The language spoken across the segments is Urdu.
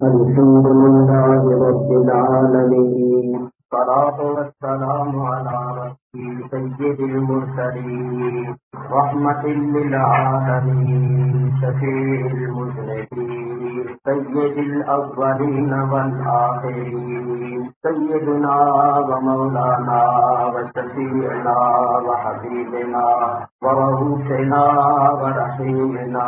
الحمد لله رب العالمين، الصلاة والسلام على رسول سيد المرسلين، رحمة للعالمين، شفيع المذنبين، سيد الأولين والآخرين، سيدنا ومولانا وشفيعنا وحبيبنا ورؤوفنا ورحيمنا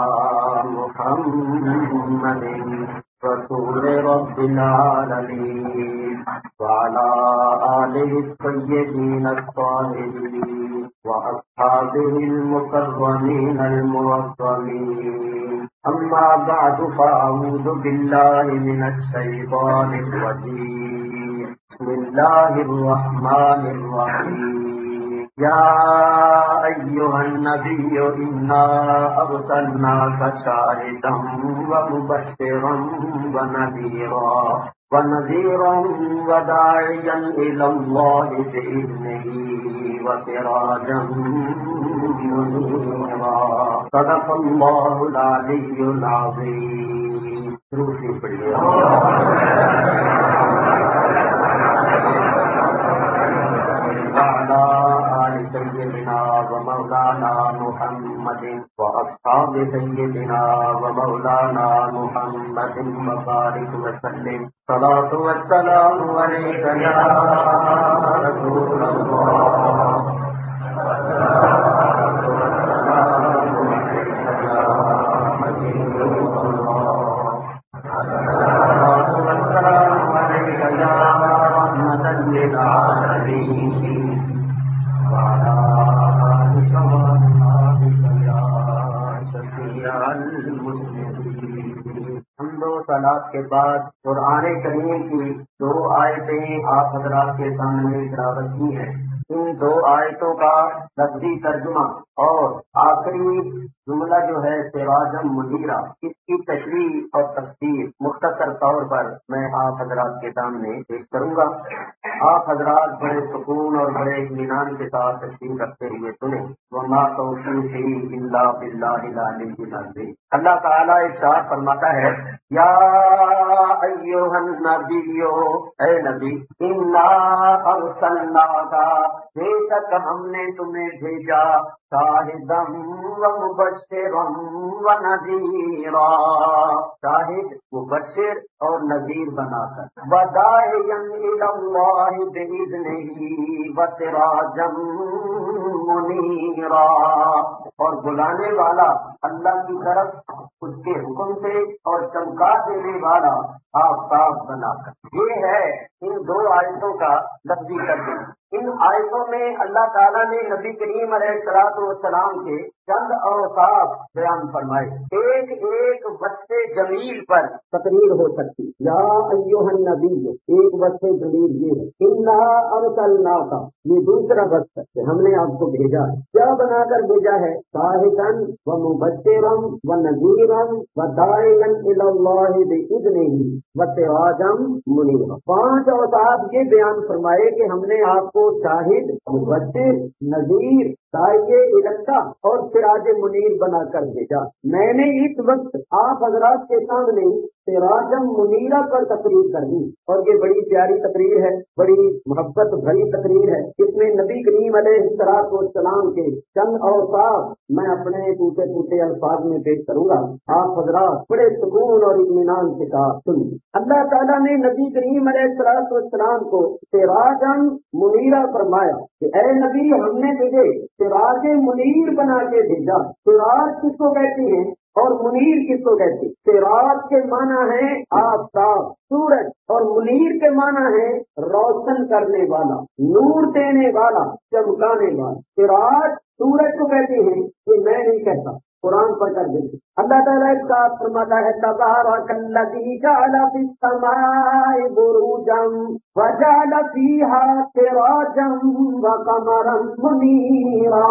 محمد رسول رب العالمين، وعلى آله الطيبين الطاهرين وأصحابه المكرمين الموصلين. أما بعد فأعوذ بالله من الشيطان الرجيم. بسم الله الرحمن الرحيم. يا أيها النبي إنا أرسلناك شاهدا ومبشرا ونذيرا وداعيا إلى الله بإذنه وسراجا منيرا. صدق الله العلي العظيم. روحي پڑھیے. سيدنا ومولانا محمد وأصحاب سيدنا ومولانا محمد وبارك وسلم. صلاة والسلام عليك يا رسول الله. صلاۃ کے بعد قرآن کریم کی 2 آیتیں آپ حضرات کے سامنے تلاوت کی ہیں. ان 2 آیتوں کا لفظی ترجمہ اور آخری جملہ جو ہے سراجم منیرا، اس کی تشریح اور تفسیر مختصر طور پر میں آپ حضرات کے سامنے پیش کروں گا. آپ حضرات بڑے سکون اور بڑے اطمینان کے ساتھ تشریح رکھتے ہوئے سنیں. وما توفیقی الا باللہ العلی العظیم. اللہ تعالیٰ ارشاد فرماتا ہے، یا ایھا النبی، اے نبی، انا ارسلناک، بے شک ہم نے تمہیں بھیجا، شاہدا ومبشرا ونذیرا، شاہد، مبشر اور نذیر بنا کر، وداعیا الی اللہ باذنہ وسراجا منیرا، اور بلانے والا اللہ کی طرف اس کے حکم سے اور چمکا دینے والا آفتاب بنا کر. یہ ہے ان 2 آیتوں کا لفظی ترجمہ. ان آیتوں میں اللہ تعالیٰ نے نبی کریم علیہ الصلوۃ والسلام کے چند اوصاف بیان فرمائے. ایک ایک وصف جمیل پر تقریر ہو سکتی. یا ایھا النبی، ایک وصف جمیل یہ ہے. انا ارسلناک، یہ دوسرا وصف ہے کہ ہم نے آپ کو بھیجا ہے. کیا بنا کر بھیجا ہے؟ شاہدا ومبشرا ونذیرا وداعیا الی اللہ باذنہ وسراجا منیرا. 5 اوصاف یہ بیان فرمائے کہ ہم نے آپ کو شاہد، مبشر، نذیر، داعیہ اللہ اور سراج منیر بنا کر بھیجا. میں نے اس وقت آپ حضرات کے سامنے سراجم منیرہ پر تقریر کر دی، اور یہ بڑی پیاری تقریر ہے، بڑی محبت بھری تقریر ہے. اس میں نبی کریم علیہ السلام کے چند اوصاف میں اپنے ٹوٹے ٹوٹے الفاظ میں پیش کروں گا. آپ حضرات بڑے سکون اور اطمینان کے ساتھ سنیں. اللہ تعالیٰ نے نبی کریم علیہ السلام کو سراجم منیرہ فرمایا کہ اے نبی، ہم نے تجھے سراج منیر بنا کے بھیجا. سراج کس کو کہتے ہیں اور منیر کس کو کہتے ہیں؟ سراج کے معنی ہے آفتاب، سورج، اور منیر کے معنی ہے روشن کرنے والا، نور دینے والا، چمکانے والا. سراج سورج کو کہتے ہیں، یہ میں نہیں کہتا، قرآن پر کر دیتے. اللہ تعالیٰ اس کا فرماتا ہے، تبارک الذی جعل فی السماء بروجا وجعل فیہا سراجا وقمرا منیرا.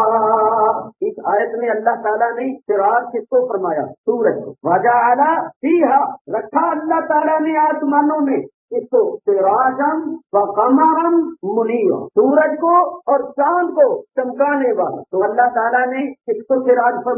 اس آیت میں اللہ تعالیٰ نے سراج کس کو فرمایا؟ سورج کو. وجعل فیہا، رکھا اللہ تعالیٰ نے آسمانوں میں اس کو سراجم وقمرا منیرا، سورج کو اور چاند کو چمکانے والا. تو اللہ تعالیٰ نے کس کو سراج فرمایا؟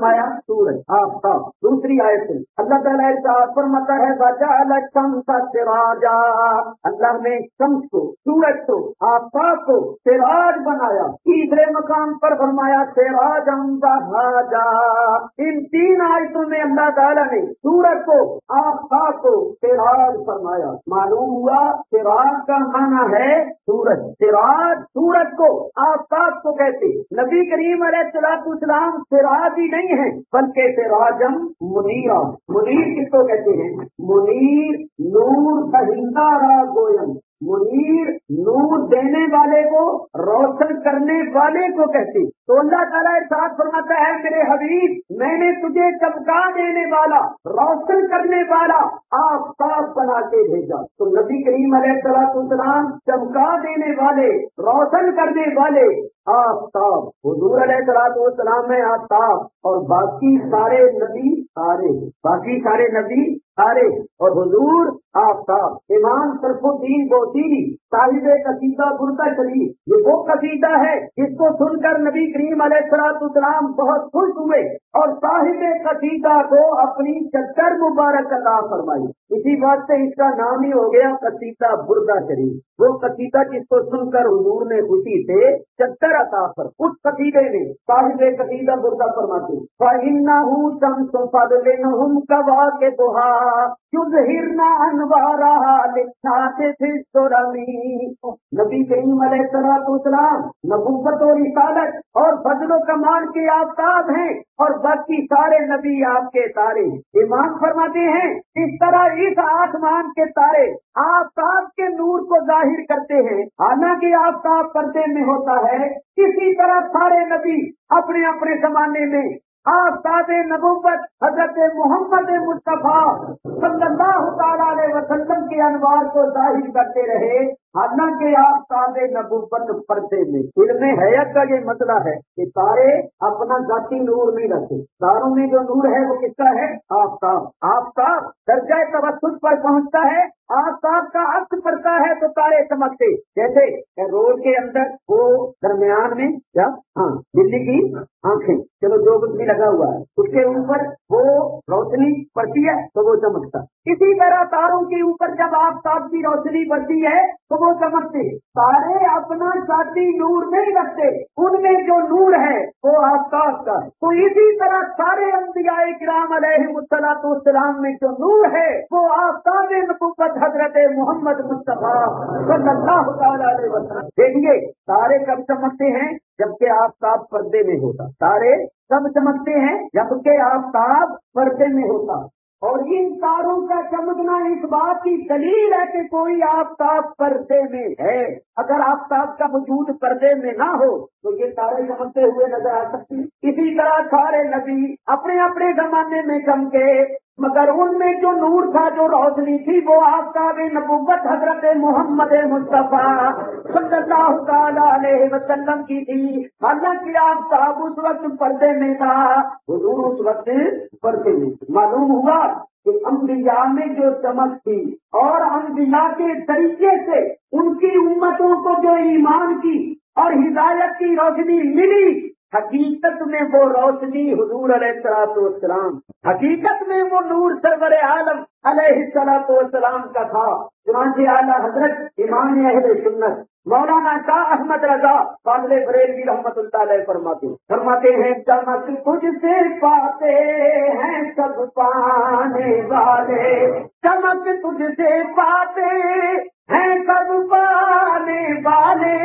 सूरज आफताब। दूसरी आयत में अल्लाह ताला इरशाद फरमाता है वजअल शम्स सिराजा, अल्लाह ने शम्स को, सूरज को, आफताब को सिराज बनाया। तीसरे मकाम पर फरमाया सिराजम वहाजा। इन तीन आयतों में अल्लाह ताला ने सूरज को, आफताब को सिराज फरमाया। मालूम हुआ सिराज का माना है सूरज। सिराज सूरज को, आफताब को कहते। नबी करीम अलैहिस्सलाम सिराज ही नहीं है बल्कि सिराजम मुनीरा। मुनीर किसको कहते हैं? मुनीर नूर दहिंदा रा गोयम। मुनीर नूर देने वाले को, रोशन करने वाले को कहते। तो अल्लाह ताला इरशाद फरमाता है मेरे हबीब मैंने तुझे चमका देने वाला, रोशन करने वाला आफताब बना के भेजा। तो नबी करीम अलैहिस्सलाम चमका देने वाले, रोशन करने वाले आफताब। हुजूर अलैहिस्सलाम में आफताब और बाकी सारे नबी तारे, बाकी सारे नबी तारे और हुजूर आफताब। इमाम सरफुद्दीन बोसीरी साहिब कसीदा बुर्दा शरीफ, ये वो कसीदा है जिसको सुनकर नबी करीम अलैहिस्सलाम बहुत खुश हुए और साहिब कसीदा को अपनी चद्दर मुबारक अता फरमाई। इसी बात से इसका नाम ही हो गया कसीदा बुर्दा शरीफ। वो कसीदा जिसको सुनकर हुजूर ने खुशी से चद्दर अता फर, उस कसीदे में साहिब कसीदा बुर्दा फरमाते फइन्नहु शम्सु फदलिनहुम कवाकिबुहा युज़हिरना अनवारहा लिच्छाते फिस्सुरमी। नबी करीम अलैहिस्सलाम नबुव्वत और रिसालत और फजल कमाल के आफताब हैं और बाकी सारे नबी आपके तारे। इमाम फरमाते हैं इस तरह इस आसमान के तारे आफताब के नूर को जाहिर करते हैं, हालांकि आफताब पर्दे में होता है। इसी तरह सारे नबी अपने अपने जमाने में आफताब नबुव्वत हजरत मोहम्मद मुस्तफा सल्लल्लाहु तआला अलैहि वसल्लम के अनवार को जाहिर करते रहे, हालांकि आफताब नबुव्वत पर्दे में। इल्म हयात का ये मसला है कि तारे अपना जाती नूर नहीं रखते। तारों में जो नूर है वो किसका है? आफताब। आफताब दर्जा तवस्सुत पर पहुंचता है, आफताब का अक्स पड़ता है तो तारे चमकते। जैसे रोड के अंदर वो दरमियान में क्या, हाँ, बिल्ली की आंखें, चलो जो कुछ भी लगा हुआ है उसके ऊपर वो रोशनी पड़ती है तो वो चमकता। इसी तरह तारों के ऊपर जब आफताब की रोशनी पड़ती है तो वो चमकते। तारे अपना जाती नूर नहीं रखते, उनमें जो नूर है वो आफताब का है। तो इसी तरह सारे अंबियाए किराम अलैहिमुस्सलाम में जो नूर है वो आफताब नबुव्वत हजरत मोहम्मद मुस्तफा सल्लल्लाहु तआला अलैहि वसल्लम। देखिए तारे कब चमकते हैं? जबकि आफताब पर्दे में होता। तारे कब चमकते हैं? जबकि आफताब पर्दे में होता। और इन तारों का चमकना इस बात की दलील है कि कोई आफताब पर्दे में है। अगर आफताब का वजूद पर्दे में ना हो तो ये तारे चमकते हुए नजर आ सकते हैं। इसी तरह सारे नबी अपने अपने जमाने में चमके, मगर उनमें जो नूर था, जो रोशनी थी, वो आफताब नबुव्वत हजरत मोहम्मद मुस्तफा सल्लल्लाहु तआला अलैहि वसल्लम की थी। हालांकि आफताब उस वक्त पर्दे में था, हुजूर उस वक्त पर्दे में। मालूम हुआ कि अंबिया में जो चमक थी और अंबिया के तरीके से उनकी उम्मतों को जो ईमान की और हिदायत की रोशनी मिली, हकीकत में वो रोशनी हुजूर अलैहिस्सलाम, हकीकत में वो नूर सरवर आलम अलैहिस्सलाम का था। चुनांचे आला हजरत इमाम अहले सुन्नत मौलाना शाह अहमद रजा कामिल बरेलवी रहमतुल्लाह अलैह फरमाते हैं चमक तुझसे पाते हैं सब पाने वाले, चमक तुझसे पाते हैं सब पाने वाले,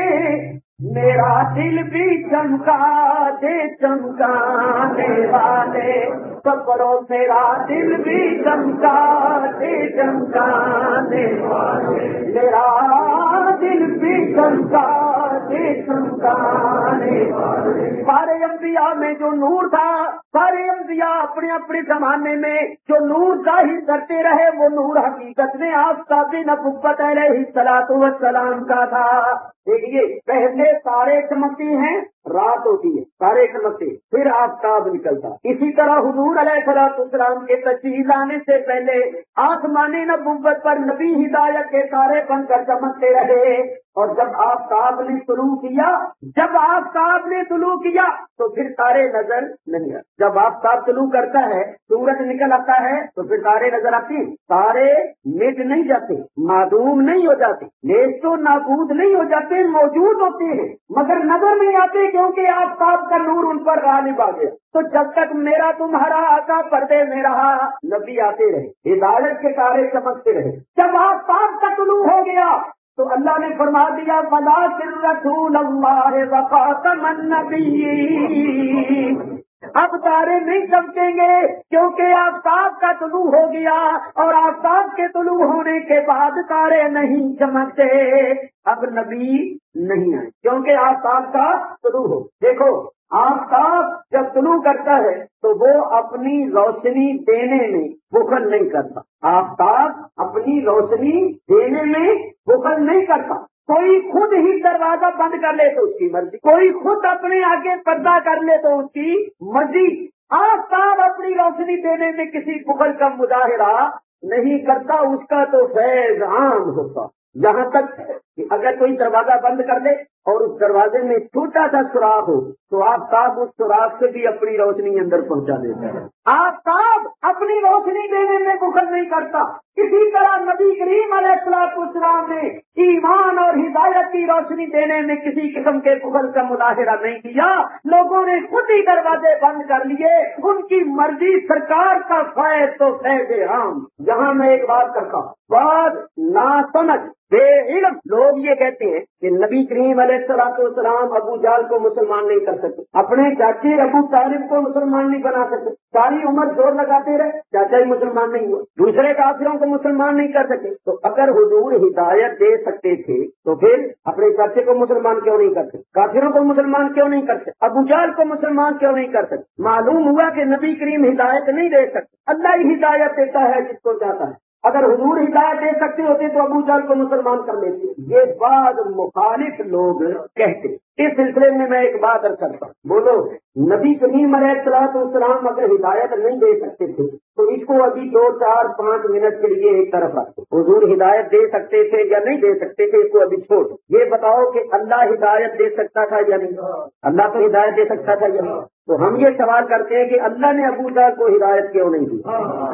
मेरा दिल भी चमका दे चमकाने वाले, तो करो मेरा दिल भी चमका दे चमकाने वाले, मेरा दिल भी चमका दे चमकाने वाले। सारे अंबिया में जो नूर था, सारे अंबिया अपने अपने जमाने में जो नूर जाहिर करते रहे, वो नूर हकीकत में आफताब नबुव्वत अलैहिस्सलातु वस्सलाम का था। देखिए पहले तारे चमकते हैं, रात होती है, तारे चमकते, फिर आफताब निकलता। इसी तरह हुजूर अलैहिस्सलाम के तशरीफ लाने से पहले आसमानी नबुव्वत पर नबी हिदायत के तारे बनकर चमकते रहे। और जब आफताब ने तुलू किया, जब आफताब ने तुलू किया तो फिर तारे नजर नहीं आते। جب آفتاب طلوع کرتا ہے سورج نکل آتا ہے تو پھر تارے نظر آتے ہیں. تارے مٹ نہیں جاتے، معدوم نہیں ہو جاتے، نیست و نابود نہیں ہو جاتے، موجود ہوتے ہیں مگر نظر نہیں آتے کیونکہ آفتاب کا نور ان پر غالب آ گیا. تو جب تک میرا تمہارا آقا پردے میں رہا نبی آتے رہے، ہدایت کے تارے چمکتے رہے. جب آفتاب کا طلوع ہو گیا تو اللہ نے فرما دیا وَلَٰكِن رَّسُولَ اللَّهِ وَخَاتَمَ النَّبِيِّينَ. اب تارے نہیں چمکیں گے کیونکہ آفتاب کا طلوع ہو گیا، اور آفتاب کے طلوع ہونے کے بعد تارے نہیں چمکتے. اب نبی نہیں آئے کیونکہ آفتاب کا طلوع ہو. دیکھو آفتاب جب طلوع کرتا ہے تو وہ اپنی روشنی دینے میں بخل نہیں کرتا. آفتاب اپنی روشنی دینے میں بخل نہیں کرتا. کوئی خود ہی دروازہ بند کر لے تو اس کی مرضی، کوئی خود اپنے آگے پردہ کر لے تو اس کی مرضی. آفتاب اپنی روشنی دینے میں کسی بخل کا مظاہرہ نہیں کرتا، اس کا تو فیض عام ہوتا. یہاں تک کہ اگر کوئی دروازہ بند کر دے اور اس دروازے میں چھوٹا سا سوراخ ہو تو آفتاب اس سوراخ سے بھی اپنی روشنی اندر پہنچا دیتا ہے. آفتاب اپنی روشنی دینے میں بخل نہیں کرتا. اسی طرح نبی کریم علیہ السلام نے ایمان اور ہدایت کی روشنی دینے میں کسی قسم کے بخل کا مظاہرہ نہیں کیا. لوگوں نے خود ہی دروازے بند کر لیے، ان کی مرضی، سرکار کا فیض تو فیض عام. یہاں میں ایک بات کرتا ہوں، بعض ناسمجھ بے علم لوگ یہ کہتے ہیں کہ نبی کریم علیہ السلام ابو جہل کو مسلمان نہیں کر سکتے، اپنے چاچے ابو طالب کو مسلمان نہیں بنا سکتے. ساری عمر زور لگاتے رہے، چاچا ہی مسلمان نہیں ہوا. دوسرے کافروں کو مسلمان نہیں کر سکے. تو اگر حضور ہدایت دے سکتے تھے تو پھر اپنے چاچے کو مسلمان کیوں نہیں کرتے؟ کافروں کو مسلمان کیوں نہیں کرتے؟ ابو جہل کو مسلمان کیوں نہیں کر سکتے؟ معلوم ہوا کہ نبی کریم ہدایت نہیں دے سکتے، اللہ ہی ہدایت دیتا ہے جس کو چاہتا ہے. اگر حضور ہدایت دے سکتے ہوتے تو ابو جہل کو مسلمان کر لیتے. یہ بعض مخالف لوگ کہتے. اس سلسلے میں ایک بات عرض کرتا ہوں، بولو نبی کریم علیہ السلام اگر ہدایت نہیں دے سکتے تھے تو اس کو ابھی 2 4 5 منٹ کے لیے ایک طرف رکھو. حضور ہدایت دے سکتے تھے یا نہیں دے سکتے تھے اس کو ابھی چھوڑ. یہ بتاؤ کہ اللہ ہدایت دے سکتا تھا یا نہیں؟ اللہ تو ہدایت دے سکتا تھا یا نہیں؟ تو ہم یہ سوال کرتے ہیں کہ اللہ نے ابو جہل کو ہدایت کیوں نہیں دی؟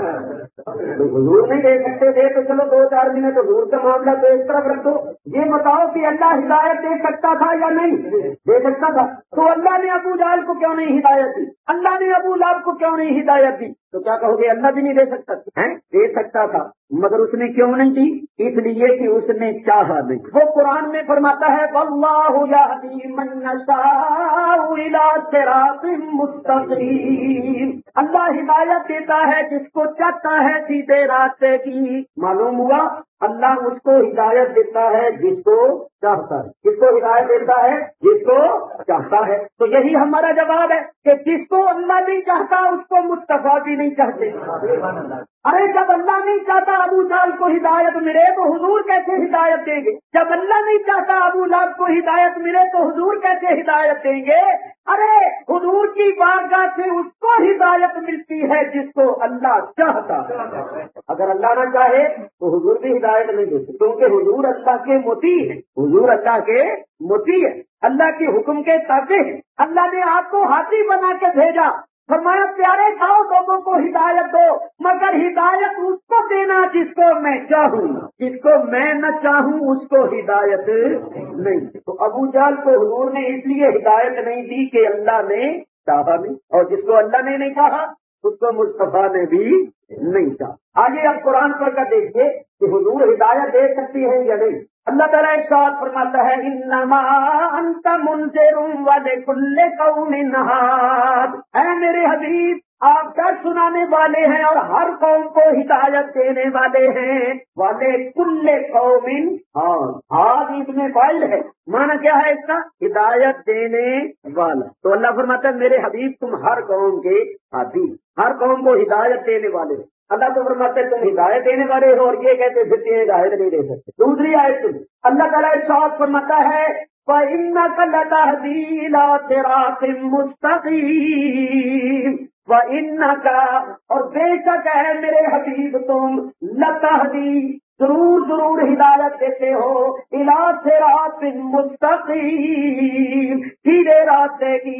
حضور نہیں دے سکتے تھے تو چلو 2 4 منٹ حضور کا معاملہ تو ایک طرف رکھ دو. یہ بتاؤ کہ اللہ ہدایت دے سکتا تھا یا نہیں دے سکتا تھا؟ تو اللہ نے ابو جہل کو کیوں نہیں ہدایت دی؟ اللہ نے ابو لہب کو کیوں نہیں ہدایت دی؟ تو کیا کہو گے اللہ بھی نہیں دے سکتا تھا؟ دے سکتا تھا مگر اس نے کیوں نہیں دی؟ اس لیے کہ اس نے چاہا نہیں. وہ قرآن میں فرماتا ہے واللہ یہدی من یشاء الی صراط مستقیم. اللہ ہدایت دیتا ہے جس کو چاہتا ہے سیدھے راستے کی. معلوم ہوا اللہ اس کو ہدایت دیتا ہے جس کو چاہتا ہے. کس کو ہدایت دیتا ہے؟ جس کو چاہتا ہے. تو یہی ہمارا جواب ہے کہ جس کو اللہ نہیں چاہتا اس کو مصطفیٰ بھی نہیں چاہتے. ارے جب اللہ نہیں چاہتا ابو جہل کو ہدایت ملے تو حضور کیسے ہدایت دیں گے؟ جب اللہ نہیں چاہتا ابو لہب کو ہدایت ملے تو حضور کیسے ہدایت دیں گے؟ ارے حضور کی بارگاہ سے اس کو ہدایت ملتی ہے جس کو اللہ چاہتا ہے. اگر اللہ نہ چاہے تو حضور بھی ہدایت نہیں دیتے کیونکہ حضور اللہ کے مطیع ہے. حضور اللہ کے مطیع ہے، اللہ کے حکم کے تابع ہے. اللہ نے آپ کو ہاتھی بنا کے بھیجا، فرمایا پیارے جاؤ لوگوں کو ہدایت دو، مگر ہدایت اس کو دینا جس کو میں چاہوں، جس کو میں نہ چاہوں اس کو ہدایت نہیں. تو ابو جہل کو حضور نے اس لیے ہدایت نہیں دی کہ اللہ نے چاہا نہیں، اور جس کو اللہ نے نہیں چاہا اس کو مصطفیٰ نے بھی نہیں چاہا. آگے اب قرآن پڑھ کر دیکھیے کہ حضور ہدایت دے سکتی ہے یا نہیں. اللہ تعالیٰ ارشاد فرماتا ہے انما انت منذر ولکل قوم ہاد. اے میرے حبیب آپ ڈر سنانے والے ہیں اور ہر قوم کو ہدایت دینے والے ہیں. ولکل قوم ہاد. ہاد اس میں فاعل ہے، معنی کیا ہے اس کا؟ ہدایت دینے والا. تو اللہ فرماتا ہے میرے حبیب تم ہر قوم کے ہادی، ہر قوم کو ہدایت دینے والے. اللہ تو فرماتے تم ہدایت دینے والے ہو اور یہ کہتے پھرتے ہدایت نہیں دے سکتے. دوسری آیت اللہ تعالیٰ ارشاد فرماتا ہے فَإِنَّكَ لَتَهْدِي إِلَىٰ صِرَاطٍ مُّسْتَقِيمٍ. وَإِنَّكَ اور بے شک ہے میرے حبیب تم لَتَهْدِي ضرور ہدایت دیتے ہو إِلَىٰ صِرَاطٍ مُّسْتَقِيمٍ سیدھے راستے کی.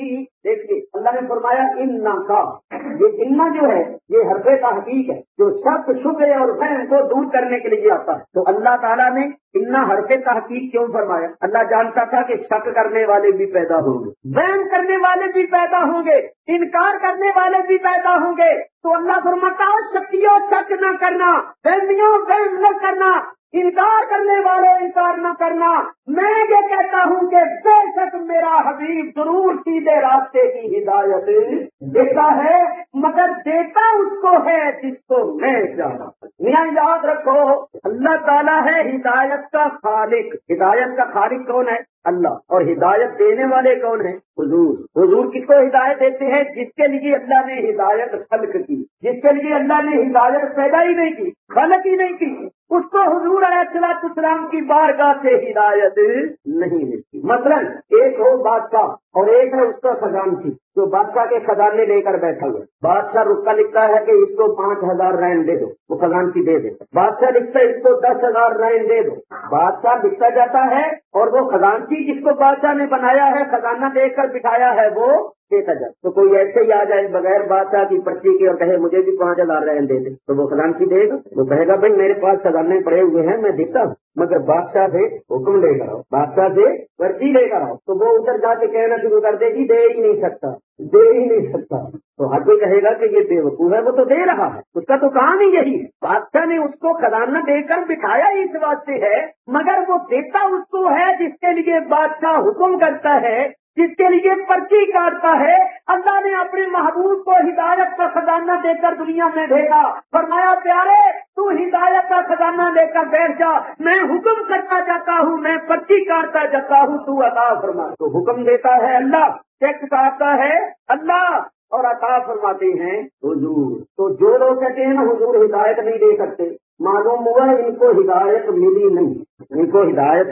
دیکھیے اللہ نے فرمایا انا کا، یہ انا جو ہے یہ حرف تحقیق ہے جو شک شبہ اور وہم کو دور کرنے کے لیے آتا ہے. تو اللہ تعالیٰ نے انا حرف تحقیق کیوں فرمایا؟ اللہ جانتا تھا کہ شک کرنے والے بھی پیدا ہوں گے، وہم کرنے والے بھی پیدا ہوں گے، انکار کرنے والے بھی پیدا ہوں گے. تو اللہ فرماتا ہے شکیوں شک نہ کرنا، وہمیوں وہم نہ کرنا، انکار کرنے والے انکار نہ کرنا. میں یہ کہتا ہوں کہ بے شک میرا حبیب ضرور سیدھے راستے کی ہدایت دیتا ہے، مگر دیتا اس کو ہے جس کو میں چاہتا ہوں. میاں یاد رکھو اللہ تعالیٰ ہے ہدایت کا خالق. ہدایت کا خالق کون ہے؟ اللہ. اور ہدایت دینے والے کون ہیں؟ حضور. حضور کس کو ہدایت دیتے ہیں؟ جس کے لیے اللہ نے ہدایت خلق کی، جس کے لیے اللہ نے ہدایت پیدا ہی نہیں کی، خلق ہی نہیں کی، اس کو حضور علیہ السلام کی بارگاہ سے ہدایت نہیں ملتی. مثلا ایک ہو بادشاہ اور ایک ہے اس کا خزانچی جو بادشاہ کے خزانے لے کر بیٹھا ہوا. بادشاہ رکا لکھتا ہے کہ اس کو 5,000 رین دے دو، وہ خزانچی دے دیتا. بادشاہ لکھتا ہے اس کو 10,000 رین دے دو. بادشاہ لکھتا جاتا ہے اور وہ خزانچی جس کو بادشاہ نے بنایا ہے، خزانہ دے کر بٹھایا ہے، وہ دیتا جائے. تو کوئی ایسے ہی آ جائے بغیر بادشاہ کی پرچی کے اور کہے مجھے بھی 5,000 رین دے دے، تو وہ خزانچی دے گا؟ وہ کہے گا بھائی میرے پاس خزانے پڑے ہوئے ہیں میں دیتا ہوں، مگر بادشاہ سے حکم لے کر آؤ، بادشاہ سے پرچی لے کر آؤ. تو وہ ادھر جا کے کہنا شروع کر دے گی دے ہی نہیں سکتا، دے ہی نہیں سکتا. تو ہر کوئی کہے گا کہ یہ بے وقوف ہے، وہ تو دے رہا ہے، اس کا تو کام ہی یہی ہے. بادشاہ نے اس کو خزانہ دے کر بٹھایا اس واسطے ہے، مگر وہ دیتا اس کو ہے جس کے لیے بادشاہ حکم کرتا ہے، جس کے لیے پرچی کاٹتا ہے. اللہ نے اپنے محبوب کو ہدایت کا خزانہ دے کر دنیا میں بھیجا. فرمایا پیارے تو ہدایت کا خزانہ لے کر بیٹھ جا، میں حکم کرتا جاتا ہوں، میں پرچی کاٹتا جاتا ہوں، تو عطا فرما. تو حکم دیتا ہے اللہ، ٹیکس کاٹتا ہے اللہ، اور عطا فرماتے ہیں حضور. تو جو لوگ کہتے ہیں نا حضور ہدایت نہیں دے سکتے، معلوم ہوا ان کو ہدایت ملی نہیں، ان کو ہدایت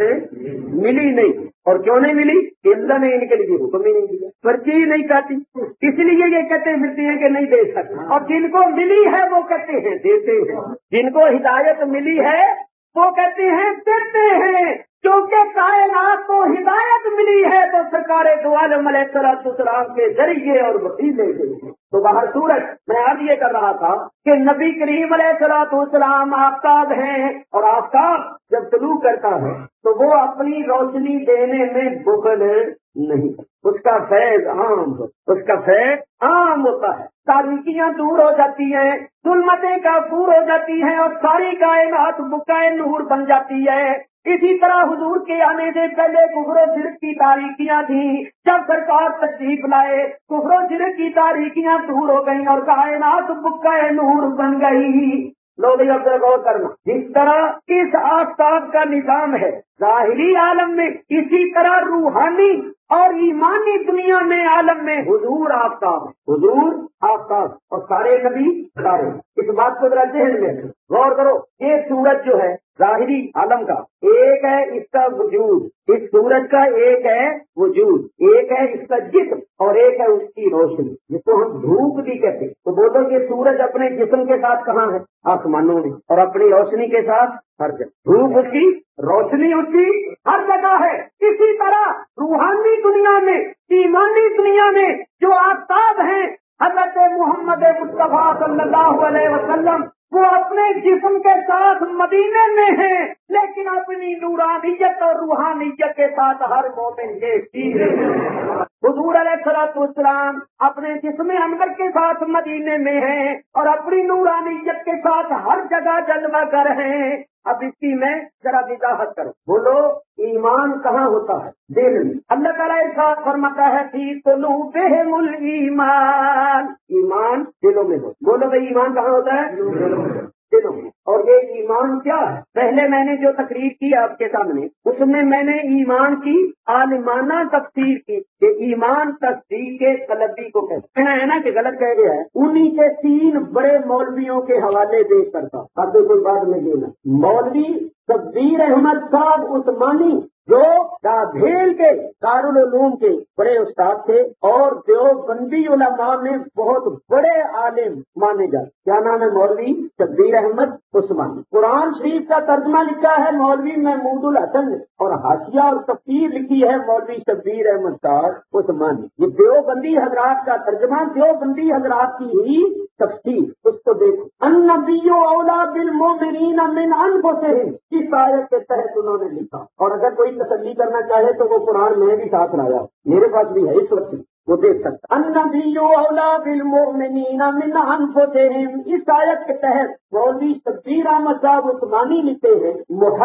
ملی نہیں. اور کیوں نہیں ملی؟ اللہ نے ان کے لیے حکم ہی نہیں دیا، پرچی ہی نہیں کاٹی، اس لیے یہ کہتے ملتی ہیں کہ نہیں دے سکتے. اور جن کو ملی ہے وہ کہتے ہیں دیتے ہیں، جن کو ہدایت ملی ہے وہ کہتے ہیں دیتے ہیں. کیونکہ کائنات کو ہدایت ملی ہے تو سرکار دو عالم علیہ السلام کے ذریعے اور وسیلے سے. تو باہر صورت میں آج یہ کر رہا تھا کہ نبی کریم علیہ السلام آفتاب ہیں، اور آفتاب جب طلوع کرتا ہے تو وہ اپنی روشنی دینے میں بخل نہیں، اس کا فیض عام ہوتا، اس کا فیض عام ہوتا ہے. تاریکیاں دور ہو جاتی ہیں، ظلمتیں کافور ہو جاتی ہیں، اور ساری کائنات بقائے نور بن جاتی ہے. اسی طرح حضور کے آنے سے پہلے کفر و شرک کی تاریکیاں تھیں، جب سرکار تشریف لائے کفر و شرک کی تاریکیاں دور ہو گئیں اور کائنات بقائے نور بن گئی. لوگ اب غور کرنا، جس طرح اس آفتاب کا نظام ہے ظاہری عالم میں، اسی طرح روحانی اور ایمانی دنیا میں عالم میں حضور آفتاب، حضور آفتاب، اور سارے نبی سارے. اس بات کو ذرا ذہن میں غور کرو. یہ سورج جو ہے ظاہری عالم کا ایک ہے اس کا وجود، اس سورج کا ایک ہے وجود، ایک ہے اس کا جسم اور ایک ہے اس کی روشنی جس کو ہم دھوپ بھی کہتے ہیں. تو بولو یہ سورج اپنے جسم کے ساتھ کہاں ہے؟ آسمانوں میں، اور اپنی روشنی کے ساتھ ہر جگہ. دھوپ اس کی، روشنی اس کی ہر جگہ ہے. اسی طرح روحانی دنیا میں، ایمانی دنیا میں جو آفتاب ہیں حضرت محمد مصطفیٰ صلی اللہ علیہ وسلم، وہ اپنے جسم کے ساتھ مدینے میں ہیں، لیکن اپنی نورانیت اور روحانیت کے ساتھ ہر مومن کے سینے میں. حضور علیہ السلام اپنے جسم انور کے ساتھ مدینے میں ہیں اور اپنی نورانیت کے ساتھ ہر جگہ جلوہ گر ہیں. اب اس کی میں ذرا وضاحت کروں. بولو ایمان کہاں ہوتا ہے؟ دل میں. اللہ تعالیٰ ارشاد فرماتا ہے فی قلوبہم الایمان، ایمان دلوں میں ہو. بولو بھائی ایمان کہاں ہوتا ہے؟ دلوں میں. اور یہ ایمان کیا ہے؟ پہلے میں نے جو تقریر کی آپ کے سامنے، اس میں نے ایمان کی عالمانہ تفسیر کی کہ ایمان تصدیق قلبی کو کہتے ہیں نا، کہ غلط کہہ گیا ہے. انہی کے 3 بڑے مولویوں کے حوالے پیش کرتا. اب کوئی بات میں دینا، مولوی شبیر احمد صاحب عثمانی جو دابھیل کے دارالعلوم کے بڑے استاد تھے اور دیوبندی علماء میں بہت بڑے عالم مانے جاتے. کیا نام ہے؟ مولوی شبیر احمد عثمانی. قرآن شریف کا ترجمہ لکھا ہے مولوی محمود الحسن نے اور حاشیہ اور تفسیر لکھی ہے مولوی شبیر احمد صاحب عثمانی. یہ دیوبندی حضرات کا ترجمہ، دیوبندی حضرات کی ہی تفسیر. اس کو دیکھو. النبی اولا بالمؤمنین من انفسہم، اس آیت کے تحت انہوں نے لکھا. اور اگر کوئی تسلی کرنا چاہے تو وہ قرآن میں بھی ساتھ لایا، میرے پاس بھی ہے اس وقت، وہ دیکھ سکتا. النبی اولا بالمؤمنین من انفسہم، اس آیت کے تحت مولوی شبیر احمد صاحب عثمانی لکھتے ہیں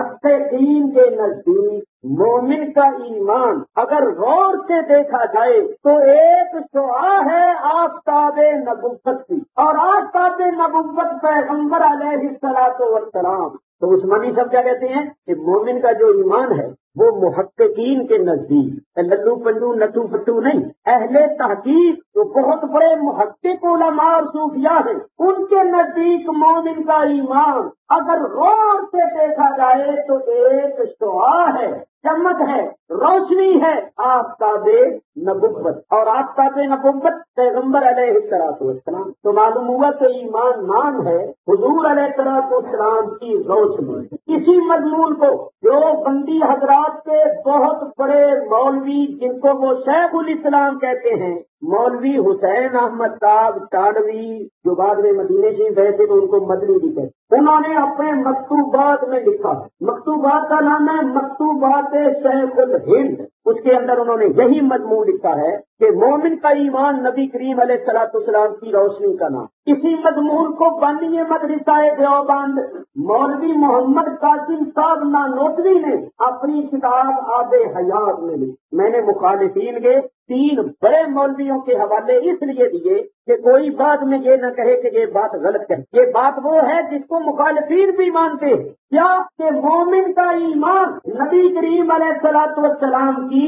محققین کے نزدیک مومن کا ایمان اگر غور سے دیکھا جائے تو ایک شعاع ہے آفتاب نبوت کی، اور آفتاب نبوت پیغمبر علیہ الصلوۃ والسلام. تو عثمانی صاحب کیا کہتے ہیں کہ مومن کا جو ایمان ہے وہ محققین کے نزدیک لٹو پنڈو نٹو پٹو نہیں، اہل تحقیق جو بہت بڑے محقق علماء اور صوفیاء ہیں ان کے نزدیک مومن کا ایمان اگر غور سے دیکھا جائے تو ایک شعاع ہے، چمک ہے، روشنی ہے آفتاب نبوت. اور آفتاب نبوت پیغمبر علیہ الصلوۃ والسلام. تو معلوم ہوا کہ ایمان مان ہے حضور علیہ الصلوۃ والسلام کی روشنی. اسی مضمون کو جو بندی حضرات کے بہت بڑے مولوی جن کو وہ شیخ الاسلام کہتے ہیں، مولوی حسین احمد صاحب تانوی جو بعد میں مدینے سے گئے تھے تو ان کو مدنی بھی کہتے، انہوں نے اپنے مکتوبات میں لکھا. مکتوبات کا نام ہے مکتوبات شیخ الہند. اس کے اندر انہوں نے یہی مضمون لکھا ہے کہ مومن کا ایمان نبی کریم علیہ الصلوۃ والسلام کی روشنی کا نام. اسی مضمون کو بانی مدرسہ دیوبند مولوی محمد قاسم صاحب نانوتوی نے اپنی کتاب آب حیات میں لکھی. میں نے مخالفین کے 3 بڑے مولویوں کے حوالے اس لیے دیے کہ کوئی بعد میں یہ نہ کہے کہ یہ بات غلط ہے. یہ بات وہ ہے جس کو مخالفین بھی مانتے ہیں، کیا کہ مومن کا ایمان نبی کریم علیہ الصلوۃ والسلام کی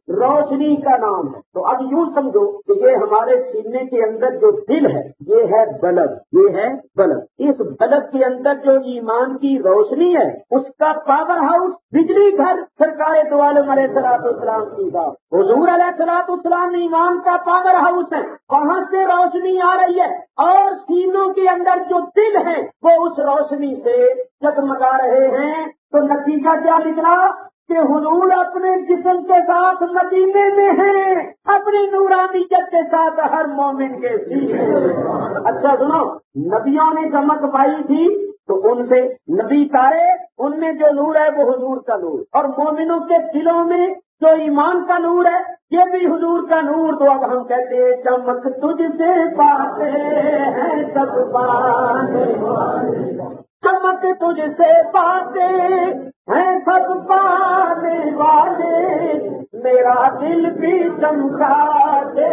روشنی کا نام ہے. تو اب یوں سمجھو کہ یہ ہمارے سینے کے اندر جو دل ہے یہ ہے بلب، یہ ہے بلب. اس بلب کے اندر جو ایمان کی روشنی ہے اس کا پاور ہاؤس بجلی گھر سرکار دو عالم علیہ الصلوۃ والسلام کی بات. حضور علیہ الصلوۃ والسلام ایمان کا پاور ہاؤس ہے، وہاں سے روشنی آ رہی ہے اور سینوں کے اندر جو دل ہے وہ اس روشنی سے جگمگا رہے ہیں. تو نتیجہ کیا نکلا کہ حضور اپنے جسم کے ساتھ مدینے میں ہیں، اپنی نورانیت کے ساتھ ہر مومن کے سینے. اچھا سنو، نبیوں نے چمک پائی تھی تو ان سے نبی تارے، ان میں جو نور ہے وہ حضور کا نور، اور مومنوں کے دلوں میں جو ایمان کا نور ہے یہ بھی حضور کا نور. تو اب ہم کہتے ہیں چمک تجھ سے پاتے ہیں سب پانے والے، چمک تجھ سے پاتے ہیں سب پانے والے، میرا دل بھی چمکا دے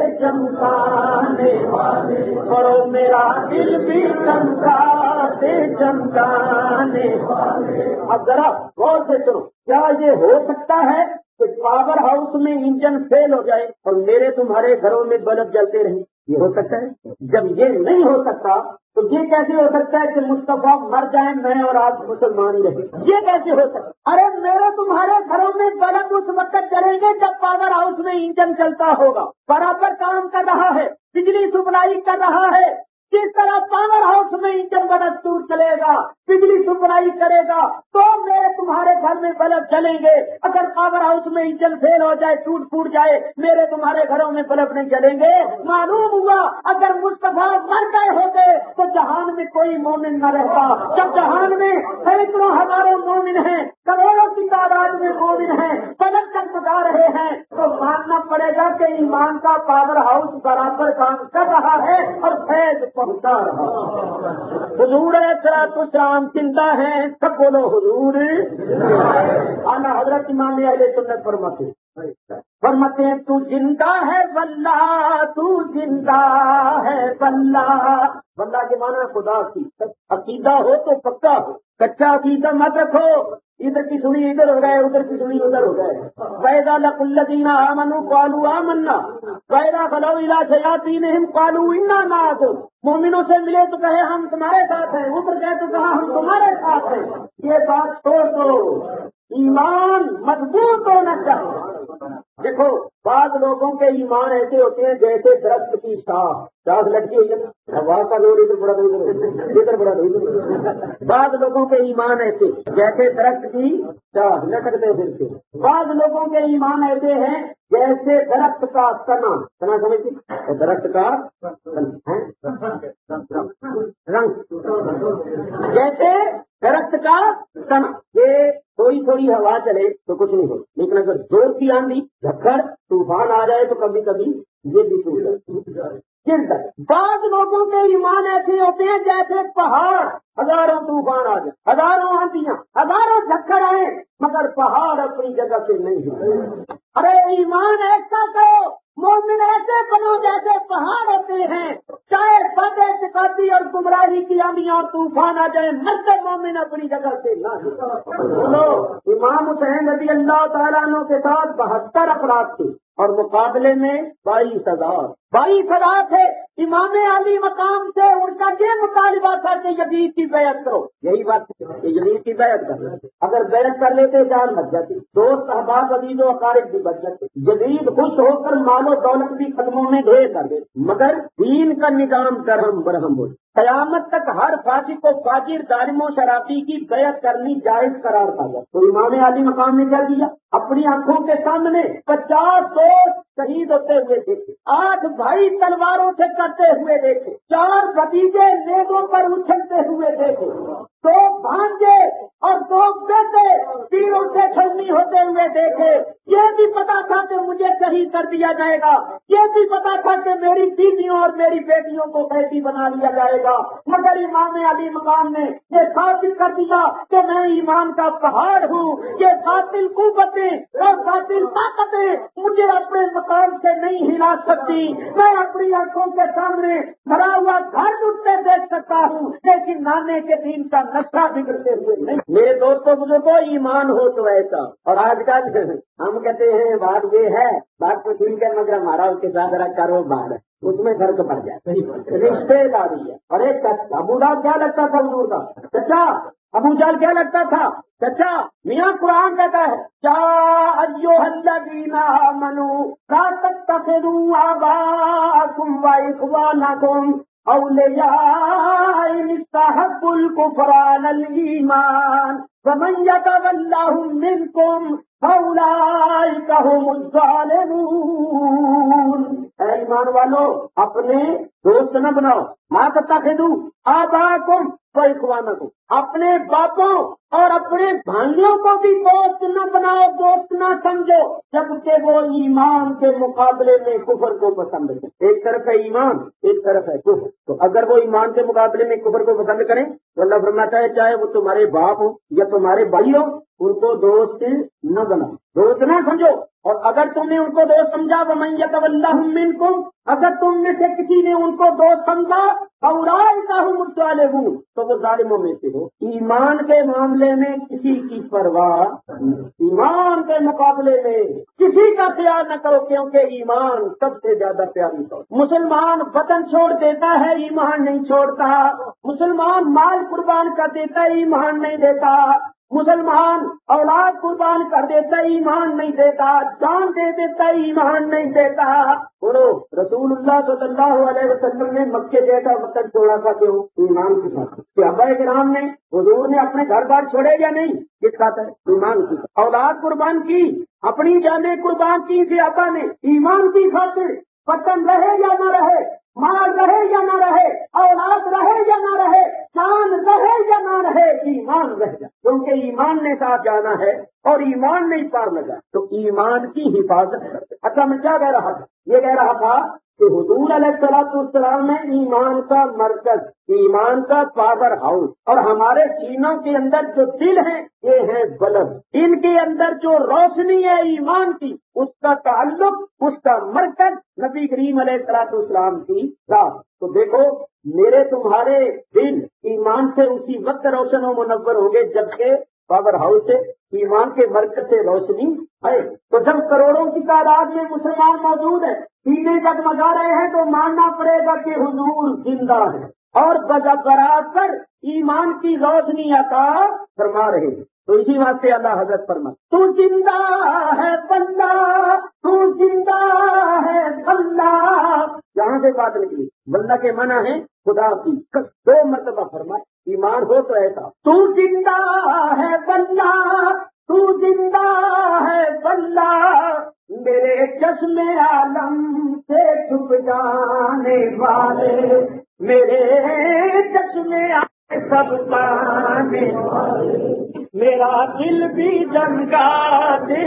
چمکانے والے، کرو میرا دل بھی چمکا دے چمکانے والے. اب ذرا غور سے سنو، کیا یہ ہو سکتا ہے کہ پاور ہاؤس میں انجن فیل ہو جائے اور میرے تمہارے گھروں میں بلب جلتے رہیں؟ یہ ہو سکتا ہے؟ جب یہ نہیں ہو سکتا تو یہ کیسے ہو سکتا ہے کہ مصطفیٰ مر جائیں میں اور آپ مسلمان ہی رہیں؟ یہ کیسے ہو سکتا ہے؟ ارے میرے تمہارے گھروں میں بلب اس وقت چلیں گے جب پاور ہاؤس میں انجن چلتا ہوگا، برابر کام کر رہا ہے، بجلی سپلائی کر رہا ہے. جس طرح پاور ہاؤس میں انجن بدستور چلے گا، بجلی سپلائی کرے گا تو میرے تمہارے گھر میں بلب جلیں گے. اگر پاور ہاؤس میں انجن فیل ہو جائے، ٹوٹ پھوٹ جائے، میرے تمہارے گھروں میں بلب نہیں جلیں گے. معلوم ہوا اگر مصطفیٰ مر گئے ہوتے تو جہان میں کوئی مومن نہ رہتا. جب جہان میں سینکڑوں ہزاروں مومن ہیں، کروڑوں کی تعداد میں مومن ہیں، بلب چمکا رہے ہیں، تو ماننا پڑے گا کہ ایمان کا پاور ہاؤس برابر کام کر رہا ہے اور فیض پہنچا رہا. حضور علیہ الصلوۃ والسلام زندہ ہیں، سب بولو حضور. اعلیٰ حضرت امام اہل سنت فرماتے ہیں تو زندہ ہے واللہ، تو زندہ ہے واللہ. واللہ کے معنی خدا کی. عقیدہ ہو تو پکا ہو، کچا عقیدہ مت رکھو، ادھر کی سنی ادھر ہو گئے، ادھر کی سنی ادھر ہو گئے. وَإِذَا لَقُوا الَّذِينَ آمَنُوا قَالُوا آمَنَّا وَإِذَا خَلَوْا إِلَىٰ شَيَاطِينِهِمْ قَالُوا إِنَّا مَعَكُمْ. مومنوں سے ملے تو کہے ہم تمہارے ساتھ ہیں، ادھر گئے تو کہا ہم تمہارے ساتھ ہیں. یہ بات چھوڑ دو، ایمان مضبوط ہونا چاہیے۔ دیکھو بعض لوگوں کے ایمان ایسے ہوتے ہیں جیسے درخت کی شاخ لٹکی ہوئی ہے، ہوا کا زور ادھر بڑا ادھر بڑا دور۔ بعض لوگوں کے ایمان ایسے جیسے درخت کی شاخ لٹکتے پھرتے، بعض لوگوں کے ایمان ایسے ہیں جیسے درخت کا تنا سمجھتے، درخت کا رنگ جیسے درخت کا تنا، یہ تھوڑی ہوا چلے تو کچھ نہیں ہو، لیکن اگر زور کی آندھی جھکڑ طوفان آ جائے تو کبھی کبھی یہ بھی ٹوٹ جائے۔ بعض لوگوں کے ایمان ایسے ہوتے ہیں جیسے پہاڑ، ہزاروں طوفان آ جائیں، ہزاروں آندیاں، ہزاروں جھکڑ آئے مگر پہاڑ اپنی جگہ سے نہیں ہلے۔ ارے ایمان ایسا کرو، مومن ایسے بنو جیسے پہاڑ ہوتے ہیں، چاہے باتیں سکھاتی اور گمراہی کی آندیاں اور طوفان آ جائے مگر مومن اپنی جگہ سے نہ ہلے۔ امام حسین رضی اللہ تعالیٰ عنہ کے ساتھ 72 افراد تھے اور مقابلے میں 22,000 تھے۔ امام علی مقام سے ان کا یہ مطالبہ تھا کہ یزید کی بیعت کرو، یہی بات کہ یزید کی بیعت کر لیتے، اگر بیعت کر لیتے جان بچ جاتی، دوست احباب عزیز و اقارب بھی بچ جاتے، یزید خوش ہو کر مال و دولت بھی قدموں میں ڈھیر کر دیتے، مگر دین کا نظام درہم برہم ہو۔ قیامت تک ہر فاسق و فاجر ظالم و شرابی کی بیعت کرنی جائز قرار پا جائے۔ تو امام علی مقام نے کیا کیا؟ اپنی آنکھوں کے سامنے 50 دوست شہید ہوتے ہوئے دیکھے، 8 بھائی تلواروں سے کرتے ہوئے دیکھے، 4 بھتیجے نیزوں پر اچھلتے ہوئے دیکھے، 2 بھانجے اور 2 بیٹے تیروں سے چھلنی ہوتے ہوئے دیکھے۔ یہ بھی پتا تھا کہ مجھے شہید کر دیا جائے گا، یہ بھی پتا تھا کہ میری بیویوں اور میری بیٹیوں کو قیدی بنا لیا جائے گا، مگر امام علی مقام نے یہ ثابت کر دیا کہ میں ایمان کا پہاڑ ہوں، یہ باطل قوتیں اور باطل طاقتیں مجھے اپنے مقام سے نہیں ہلا سکتی۔ میں اپنی آنکھوں کے سامنے بھرا ہوا گھر ٹوٹتے دیکھ سکتا ہوں لیکن نانے کے دین کا نقشہ بگڑتے ہوئے نہیں۔ میرے دوستوں بزرگوں، ایمان ہو تو ایسا۔ اور آج کل ہم کہتے ہیں بات یہ ہے، بات تو ٹھیک ہے مگر ہمارا اس کے ساتھ کاروبار ہے، اس میں فرق پڑ جائے، رشتے داری ہے۔ اور ایک ابو جہل کیا لگتا تھا حضور کا چچا؟ ابو جہل کیا لگتا تھا چچا؟ میاں قرآن کہتا ہے یا ایھا الذین آمنوا لا تتخذوا آباءکم واخوانکم اولیاء ان استحبوا الکفر علی الایمان ومن یتولہم منکم فاولئک هم الظالمون۔ اے ایمان والو، اپنے دوست نہ بناؤ، لا تتخذوا آباءکم واخوانکم، اپنے باپوں اور اپنے بھائیوں کو بھی دوست نہ بناؤ، دوست نہ سمجھو جبکہ وہ ایمان کے مقابلے میں کفر کو پسند کریں۔ ایک طرف ہے ایمان، ایک طرف ہے کفر، تو اگر وہ ایمان کے مقابلے میں کفر کو پسند کریں تو اللہ فرماتا ہے چاہے وہ تمہارے باپ ہو یا تمہارے بھائی ہو، ان کو دوست نہ بناؤ، دوست نہ سمجھو۔ اور اگر تم نے ان کو دوست سمجھا وَمَن يَتَوَلَّهُم مِّنكُمْ، اگر تم میں سے کسی نے ان کو دوست سمجھا فَأُولَٰئِكَ هُمُ الظَّالِمُونَ، تو وہ ظالموں میں سے ہو۔ ایمان کے معاملے میں کسی کی پرواہ نہیں، ایمان کے مقابلے میں کسی کا خیال نہ کرو، کیونکہ ایمان سب سے زیادہ پیاری ہے۔ مسلمان وطن چھوڑ دیتا ہے، ایمان نہیں چھوڑتا۔ مسلمان مال قربان کر دیتا ہے، ایمان نہیں دیتا۔ مسلمان اولاد قربان کر دیتا ہے، ایمان نہیں دیتا۔ جان دے دیتا ہے، ایمان نہیں دیتا۔ بولو رسول اللہ صلی اللہ علیہ وسلم نے مکے جیسا وطن چھوڑا تھا، کیوں؟ ایمان کے ساتھ۔ صحابہ کرام نے، حضور نے اپنے گھر بار چھوڑے یا نہیں؟ کس خاطر؟ ایمان کی۔ اولاد قربان کی، اپنی جانیں قربان کی صحابہ نے ایمان کی خاطر۔ وطن رہے یا نہ رہے، مال رہے یا نہ رہے، اولاد رہے یا نہ رہے، جان رہے یا نہ رہے، ایمان رہ جائے، کیونکہ ایمان نے ساتھ جانا ہے اور ایمان نہیں پار لگا، تو ایمان کی حفاظت کرتے۔ اچھا میں کیا کہہ رہا تھا؟ یہ کہہ رہا تھا کہ حضور علیہ السلام نے ایمان کا مرکز، ایمان کا پاور ہاؤس، اور ہمارے سینوں کے اندر جو دل ہیں یہ ہیں بلب، ان کے اندر جو روشنی ہے ایمان کی، اس کا تعلق، اس کا مرکز نبی کریم علیہ السلام کی ذات۔ تو دیکھو میرے تمہارے دل ایمان سے اسی وقت روشن و منور ہوں گے جبکہ پاور ہاؤس سے، ایمان کے مرکز سے روشنی ہے۔ تو جب کروڑوں کی تعداد میں مسلمان موجود ہیں، سینے جگمگا رہے ہیں، تو ماننا پڑے گا کہ حضور زندہ ہے اور برابر ایمان کی روشنی عطا فرما رہے ہیں۔ تو اسی واسطے اللہ حضرت فرمائے تو زندہ ہے واللہ، تو زندہ ہے واللہ، یہاں سے بات نکلی واللہ کے معنی ہے خدا کی، 2 مرتبہ فرمائے ایمان ہو تو ایسا تو زندہ ہے واللہ، تو زندہ ہے واللہ، میرے چشم عالم سے چھپ جانے والے، میرے چشم عالم سب پانے والے، میرا دل بھی چمکانے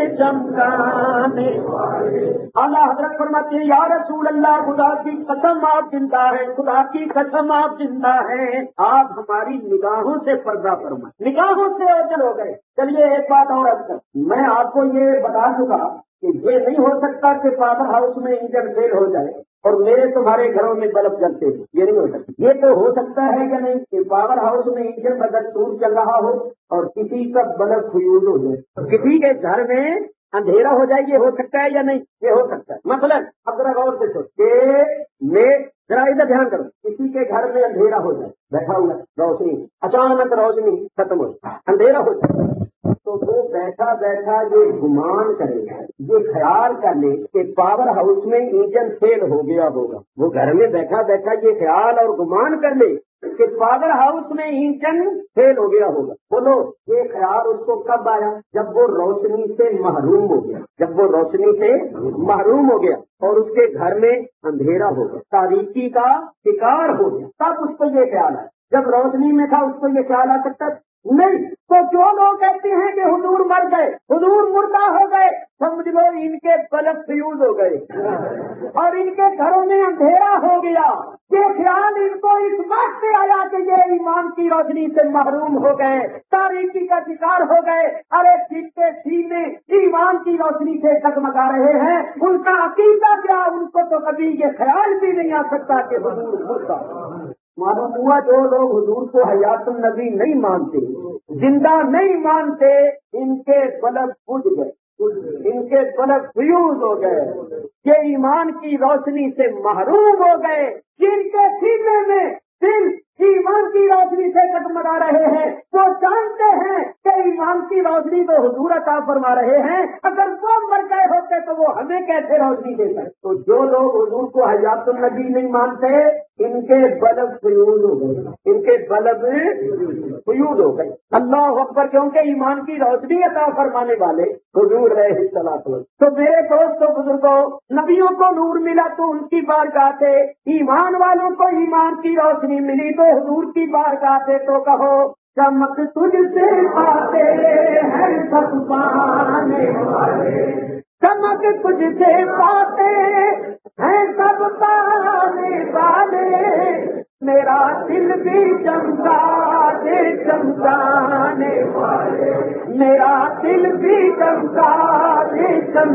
چمکانے والے۔ اعلیٰ حضرت فرماتے ہیں یا رسول اللہ، خدا کی قسم آپ زندہ ہیں، خدا کی قسم آپ زندہ ہیں، آپ ہماری نگاہوں سے پردہ فرمائیں، نگاہوں سے اوجل ہو گئے۔ چلیے ایک بات اور عرض کر، میں آپ کو یہ بتا چکا کہ یہ نہیں ہو سکتا کہ پاور ہاؤس میں انجن فیل ہو جائے اور میرے تمہارے گھروں میں بلب جلتے ہیں، یہ نہیں ہو سکتا۔ یہ تو ہو سکتا ہے کہ نہیں کہ پاور ہاؤس میں انجن بدستور چل رہا ہو اور کسی کا بلب فیوز ہو جائے، کسی کے گھر میں اندھیرا ہو جائے، یہ ہو سکتا ہے یا نہیں؟ یہ ہو سکتا ہے۔ مثلا اب ذرا غور سے سوچ کہ میں ذرا ادھر دھیان کرو، کسی کے گھر میں اندھیرا ہو جائے، بیٹھا ہوا روشنی، اچانک روشنی ختم ہو جائے، اندھیرا ہو جائے، تو وہ بیٹھا بیٹھا یہ گمان کرے گا، یہ خیال کر لے کہ پاور ہاؤس میں انجن فیل ہو گیا ہوگا، وہ گھر میں بیٹھا بیٹھا یہ خیال اور گمان کر لے کہ پاور ہاؤس میں انجن فیل ہو گیا ہوگا۔ بولو یہ خیال اس کو کب آیا؟ جب وہ روشنی سے محروم ہو گیا، جب وہ روشنی سے محروم ہو گیا اور اس کے گھر میں اندھیرا ہو گیا، تاریکی کا شکار ہو گیا، تب اس کو یہ خیال آیا۔ جب روشنی میں تھا اس کو یہ خیال آ سکتا نہیں۔ تو جو لوگ کہتے ہیں کہ حضور مر گئے، حضور مردہ ہو گئے، سمجھ لو ان کے بلب فیوز ہو گئے اور ان کے گھروں میں اندھیرا ہو گیا۔ یہ خیال ان کو اس وقت سے آیا کہ یہ ایمان کی روشنی سے محروم ہو گئے، تاریکی کا شکار ہو گئے۔ ارے جن کے سینے ایمان کی روشنی سے ٹکمگا رہے ہیں، ان کا عقیدہ کیا؟ ان کو تو کبھی یہ خیال بھی نہیں آ سکتا کہ حضور مردہ۔ معلوم ہوا جو لوگ حضور کو حیات النبی نہیں مانتے، زندہ نہیں مانتے، ان کے بلب بجھ گئے، ان کے بلب فیوز ہو گئے، یہ ایمان کی روشنی سے محروم ہو گئے۔ جن کے سینے میں دل ایمان کی روشنی سے ٹکمگا رہے ہیں، وہ جانتے ہیں کہ ایمان کی روشنی تو حضور عطا فرما رہے ہیں، اگر وہ مر گئے ہوتے تو وہ ہمیں کیسے روشنی دیتے؟ تو جو لوگ حضور کو حیات النبی نہیں مانتے، ان کے بلب فیوز ہو گئے، ان کے بلب فیوز ہو گئے۔ اللہ اکبر، کیونکہ ایمان کی روشنی عطا فرمانے والے حضور علیہ الصلوۃ والسلام۔ تو میرے دوستوں بزرگوں، نبیوں کو نور ملا تو ان کی بارگاہ سے، ایمان والوں کو ایمان کی روشنی ملی تو حضور کی بارگاہ سے تو کہو چمک تجھ سے پاتے ہیں سب پانے والے، چمک تجھ سے پاتے ہیں سب پانے والے، میرا دل بھی چمکا دے چمکانے والے، میرا دل بھی چمکا دے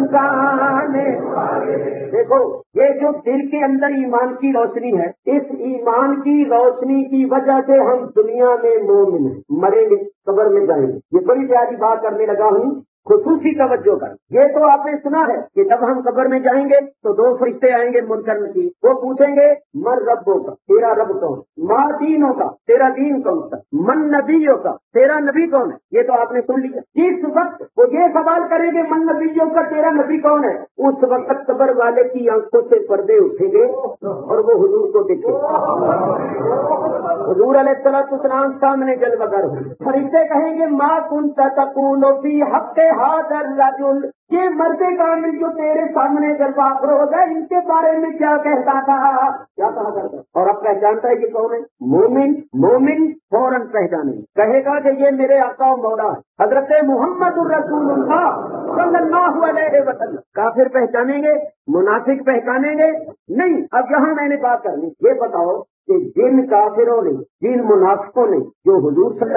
چمکانے والے۔ دیکھو یہ جو دل کے اندر ایمان کی روشنی ہے، اس ایمان کی روشنی کی وجہ سے ہم دنیا میں مومن ہیں، مریں گے قبر میں جائیں گے۔ یہ بڑی پیاری بات کرنے لگا ہوں، خصوصی توجہ کر۔ یہ تو آپ نے سنا ہے کہ جب ہم قبر میں جائیں گے تو 2 فرشتے آئیں گے منکر نکیر، وہ پوچھیں گے من ربوں کا، تیرا رب کون؟ ما دینوں کا، تیرا دین کون سا؟ من نبیوں کا، تیرا نبی کون ہے؟ یہ تو آپ نے سن لیا۔ جس وقت وہ یہ سوال کریں گے من نبیوں کا، تیرا نبی کون ہے، اس وقت قبر والے کی آنکھوں سے پردے اٹھیں گے اور وہ حضور کو دیکھیں گے۔ حضور علیہ السلام سامنے جلوہ گر ہوں، فرشتے کہیں گے ما کنت تقول فی حق ھذا الرجل، یہ مرد کامل جو تیرے سامنے جلوہ افروز ہے، ان کے بارے میں کیا کہتا تھا؟ کیا کہا کرتا؟ اور اب پہچانتا ہے کہ کون ہے؟ مومن۔ مومن فوراً پہچانے کہے گا کہ یہ میرے آقا و مولا ہے حضرت محمد الرسول اللہ صلی اللہ علیہ وسلم۔ کافر پہچانیں گے؟ منافق پہچانیں گے؟ نہیں۔ اب یہاں میں نے بات کرنی، یہ بتاؤ کہ جن کافروں نے، جن منافقوں نے جو حضور صلی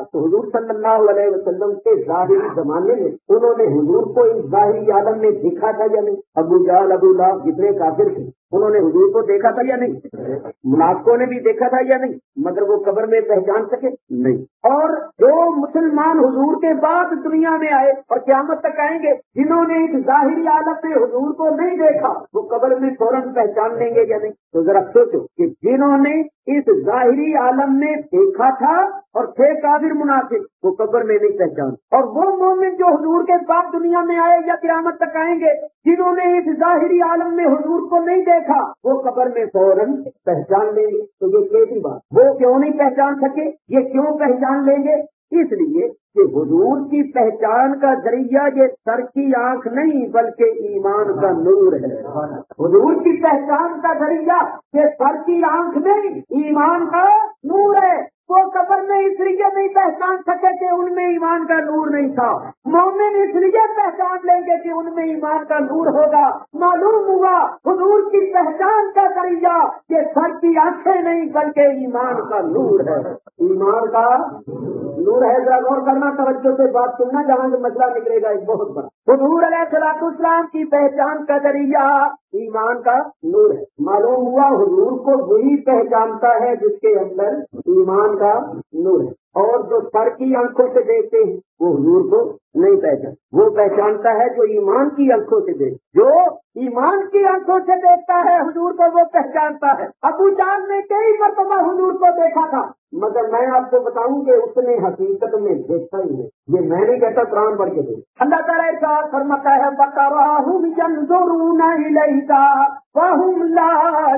اللہ علیہ وسلم کے ظاہری زمانے میں، انہوں نے حضور کو اس ظاہری عالم میں دیکھا تھا یا نہیں؟ ابو جہل، ابو لہب جتنے کافر تھے انہوں نے حضور کو دیکھا تھا یا نہیں؟ منافقوں نے بھی دیکھا تھا یا نہیں؟ مگر وہ قبر میں پہچان سکے نہیں۔ اور جو مسلمان حضور کے بعد دنیا میں آئے اور قیامت تک آئیں گے، جنہوں نے اس ظاہری عالم میں حضور کو نہیں دیکھا، وہ قبر میں فوراً پہچان لیں گے یا نہیں؟ تو ذرا سوچو کہ جنہوں نے اس ظاہری عالم میں دیکھا تھا اور تھے کافر منافق، وہ قبر میں نہیں پہچان، اور وہ مومن جو حضور کے بعد دنیا میں آئے یا قیامت تک آئیں گے، جنہوں نے اس ظاہری عالم میں حضور کو نہیں دیکھا، وہ قبر میں فوراً پہچان لیں گے۔ تو یہ کیسی بات، وہ کیوں نہیں پہچان سکے؟ یہ کیوں پہچان لیں گے؟ اس لیے کہ حضور کی پہچان کا ذریعہ یہ سر کی آنکھ نہیں بلکہ ایمان کا نور ہے۔ حضور کی پہچان کا ذریعہ یہ سر کی آنکھ نہیں، ایمان کا نور ہے۔ وہ قبر میں اس لیے نہیں پہچان سکے کہ ان میں ایمان کا نور نہیں تھا، مومن اس لیے پہچان لیں گے کہ ان میں ایمان کا نور ہوگا۔ معلوم ہوا حضور کی پہچان کا ذریعہ یہ سر کی آنکھیں نہیں بلکہ ایمان کا نور ہے۔ ایمان کا نور ہے، ذرا غور کرنا، توجہ سے بات سننا، جہاں سے مسئلہ نکلے گا ایک بہت بڑا۔ حضور علیہ الصلوۃ والسلام کی پہچان کا ذریعہ ایمان کا نور ہے۔ معلوم ہوا حضور کو وہی پہچانتا ہے جس کے اندر ایمان کا نور ہے، اور جو سر کی آنکھوں سے دیکھتے ہیں وہ حضور کو نہیں پہچان، وہ پہچانتا ہے جو ایمان کی آنکھوں سے دیکھ، جو ایمان کی آنکھوں سے دیکھتا ہے حضور کو وہ پہچانتا ہے۔ ابو جہل نے کئی مرتبہ حضور کو دیکھا تھا، مگر میں آپ کو بتاؤں کہ اس نے حقیقت میں دیکھا ہی نہیں، یہ میں نہیں کہتا، قرآن پڑھ کے دیکھ۔ اللہ تعالیٰ ارشاد فرماتا ہے وَتَرَاهُمْ يَنظُرُونَ إِلَيْكَ وَهُمْ لَا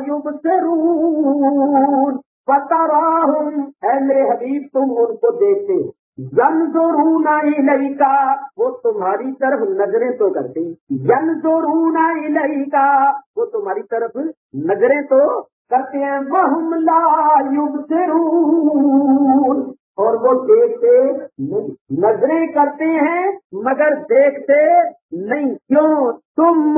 يُبْصِرُونَ۔ وَتَرَاهُمْ، اے میرے حبیب تم ان کو دیکھتے ہو، يَنظُرُونَ إِلَيْكَ، وہ تمہاری طرف نظریں تو کرتے ہیں، يَنظُرُونَ إِلَيْكَ، وہ تمہاری طرف نظریں تو کرتے ہیں، وَهُمْ لَا يُبْصِرُونَ، اور وہ دیکھتے نہیں، نظریں کرتے ہیں مگر دیکھتے نہیں۔ کیوں؟ تم